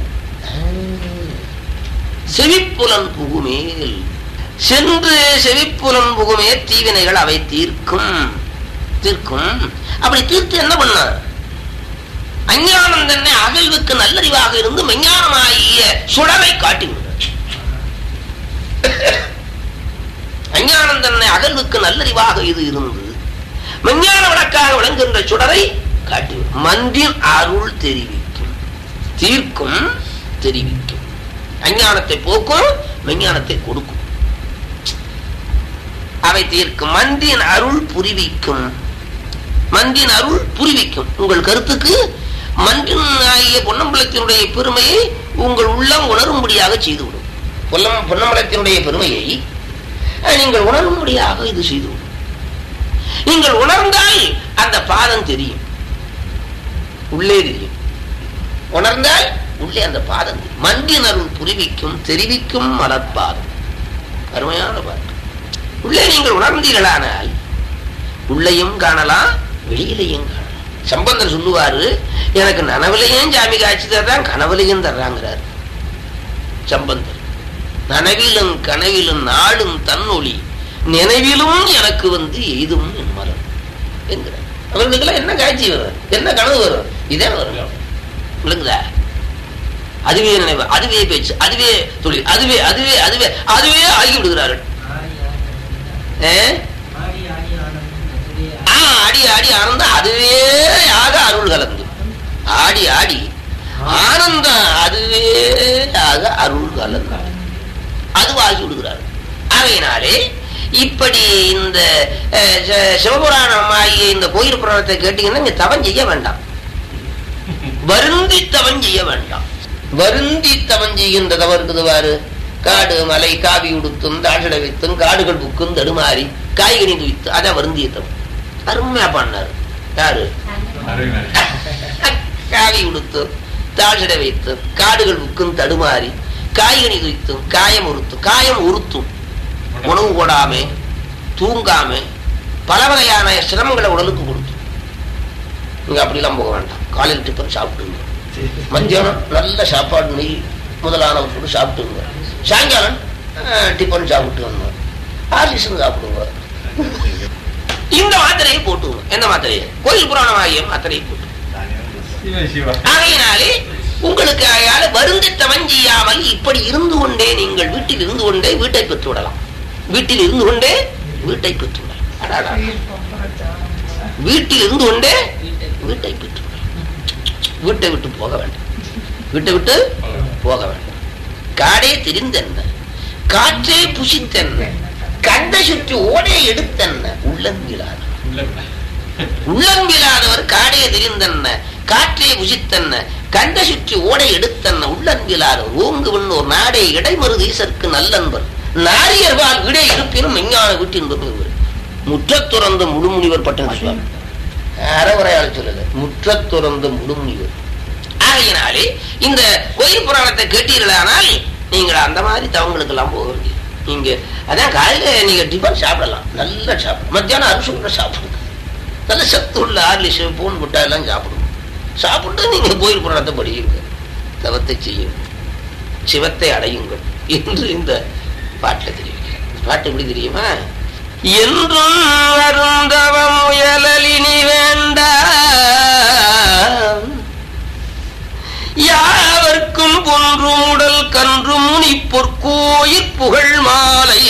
செவிப்புலன் புகுமேல் சென்று செவிப்புலன் புகுமே தீவினைகள் அவை தீர்க்கும். அப்படி தீர்த்து என்ன பண்ண? அஞ்ஞானம் தன்னை அகழ்வுக்கு நல்லறிவாக இருந்து மெஞ்ஞானமாகிய சுடரை காட்டி அஞ்ஞானம் தன்னை அகழ்வுக்கு நல்லறிவாக இது இருந்து மெஞ்ஞான விளக்காக விளங்குகின்ற சுடரை காட்டி மன்றின் அருள் தெரிவிக்கும், தீர்க்கும், தெரிவிக்கும். அஞ்ஞானத்தை போக்கும், மெஞ்ஞானத்தை கொடுக்கும். அவை தீர்க்கும். மன்றின் அருள் புரிவிக்கும். மன்றின் அருள் புரிவிக்கும். உங்கள் கருத்துக்கு மன்றின் ஆகிய பொன்னம்பலத்தினுடைய பெருமையை உங்கள் உள்ளம் உணரும்படியாக செய்துவிடும். பொன்னம்பலத்தினுடைய பெருமையை நீங்கள் உணரும்படியாக இது செய்துவிடும். நீங்கள் உணர்ந்தால் அந்த பாதம் தெரியும், உள்ளே தெரியும். உணர்ந்தால் உள்ளே அந்த பாதம் தெரியும். மன்றின் அருள் புரிவிக்கும், தெரிவிக்கும் மலர்பாதம். அருமையான பாதம். உள்ளே நீங்கள் உணர்ந்தீர்களானால் உள்ளையும் காணலாம், வெளியிலையும் காணலாம். சம்பந்தர் சொல்லுவாரு, எனக்கு நனவிலையும் சாமி காட்சி தர்றான், கனவுலையும் தர்றாங்கிறார் சம்பந்தர். நனவிலும் கனவிலும் நாடும் தன்னொளி, நினைவிலும் எனக்கு எய்தும் என் மரம் என்கிறார். அவர்களுக்கெல்லாம் என்ன காட்சி வரும், என்ன கனவு வரும்? இதே வரும். விளங்குதா? அதுவே நினைவு, அதுவே பேச்சு, அதுவே தொழில், அதுவே அதுவே அதுவே அதுவே ஆகி விடுகிறார்கள். ஆடி ஆடி ஆனந்தம் அதுவே ஆக அருள் கலந்து, ஆடி ஆடி ஆனந்தம் அதுவே ஆக அருள் கலந்து அதுவாகி விடுகிறார்கள். ஆகையினாலே இப்படி இந்த சிவபுராணம் ஆகிய இந்த கோயில் புராணத்தை கேட்டீங்கன்னா இங்க தவம் செய்ய வேண்டாம், வருந்தி தவம் செய்ய வேண்டாம். வருந்தி தவம் செய்கின்ற தவம் இருக்குது பாரு. காடு மலை காவி உடுத்தும் தாழ்சடை வைத்தும் காடுகள் புக்கும் தடுமாறி காய்கனி துவித்து, அதான் வருந்திய தவம். அருமையா பண்ணாரு. யாரு? காவி உடுத்தும் தாழ்சடை வைத்தும் காடுகள் புக்கும் தடுமாறி காய்கனி துவித்தும் காயம் உறுத்தும் உணவு போடாம தூங்காம பல வகையான சிரமங்களை உடலுக்கு கொடுத்து. நீங்க அப்படிலாம் போக வேண்டாம். காலையில் டிஃபன் சாப்பிட்டுங்க, மத்தியானம் நல்ல சாப்பாடு நெய் முதலானவற்றோடு சாப்பிட்டுங்க, சாயங்காலம் டிஃபன் சாப்பிட்டு வந்தோம், ஆர்லிசன் சாப்பிடுங்க. இந்த மாத்திரையை போட்டுவோம். என்ன மாத்திரையை? கோயில் புராணம் ஆகிய மாத்திரையை போட்டு. ஆகையினாலே உங்களுக்கு வருந்தி தவம் செய்யாமல் இப்படி இருந்து கொண்டே நீங்கள் வீட்டில் இருந்து கொண்டே வீட்டை பெற்று விடலாம். வீட்டில் இருந்து கொண்டே வீட்டை பெற்று விடலாம். வீட்டில் இருந்து கொண்டே வீட்டை பெற்று விடலாம். வீட்டை விட்டு போக வேண்டாம், வீட்டை விட்டு போக வேண்டாம். காடே தெரிந்தென்ன, காற்றே புசித்தென்ன, கண்ட சுற்றி ஓடையை எடுத்தன்ன உள்ளங்கிலாத உள்ளங்கிலாதவர் காடையை திரிந்தன்ன காற்றை புசித்தன்ன கண்ட சுற்றி ஓடை எடுத்தன்ன உள்ளங்கிலாதவர் ஓங்குவன் ஒரு நாடே இடைமருது ஈசற்கு நல்லன்பர் நாரியர்வால் விடை இருப்பினும் மெஞ்ஞான வீட்டின் முற்றத்துறந்த முழுமுனிவர் பட்டன் சுவாமி அறவுரையால் சொல்லுது. முற்றத்துறந்த முழுமுனிவர். ஆகையினாலே இந்த கோயில் புராணத்தை கேட்டீர்களானால் நீங்கள் அந்த மாதிரி தவங்களுக்கு எல்லாம் போக வேண்டியது. நீங்க அதான் காலையில நீங்க டிஃபன் சாப்பிடலாம், நல்லா சாப்பிடலாம். மத்தியானம் அரிசி கூட சாப்பிடுங்க, நல்ல சத்து உள்ள ஆர்லிஷ் பூன் முட்டை எல்லாம் சாப்பிடுங்க. சாப்பிட்டு நீங்க கோயில் புராணத்தை படியுங்க, தவத்தை செய்யுங்க, சிவத்தை அடையுங்கள் என்று இந்த பாட்டில் தெரிவிக்கிறேன். பாட்டு எப்படி தெரியுமா? என்றும் அருந்தவம் முயலினி வேண்டாம் யாவர்க்கும் பொன்றும் உடல் கன்றும் முனி பொற்கோயிற் புகழ் மாலை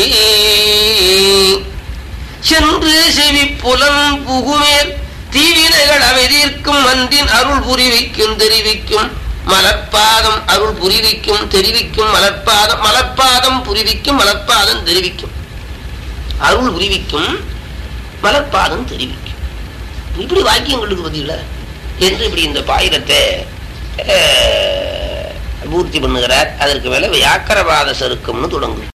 சென்று செவி புலன் புகுமேல் தீவினைகள் அமைதிக்கும் மந்தின் அருள் புரிவிக்கும் தெரிவிக்கும் மலர்பாதம் அருள் புரிவிக்கும் தெரிவிக்கும் மலர்பாதம் மலர்பாதம் புரிவிக்கும் மலர்பாதம் தெரிவிக்கும் அருள் புரிவிக்கும் மலர்பாதம் தெரிவிக்கும். இப்படி வாக்கியங்களுக்கு பதில என்று இப்படி இந்த பாயிரத்தை பூர்த்தி பண்ணுகிறார். அதற்கு மேல வியாக்கரவாத சருக்கம்னு தொடங்கும்.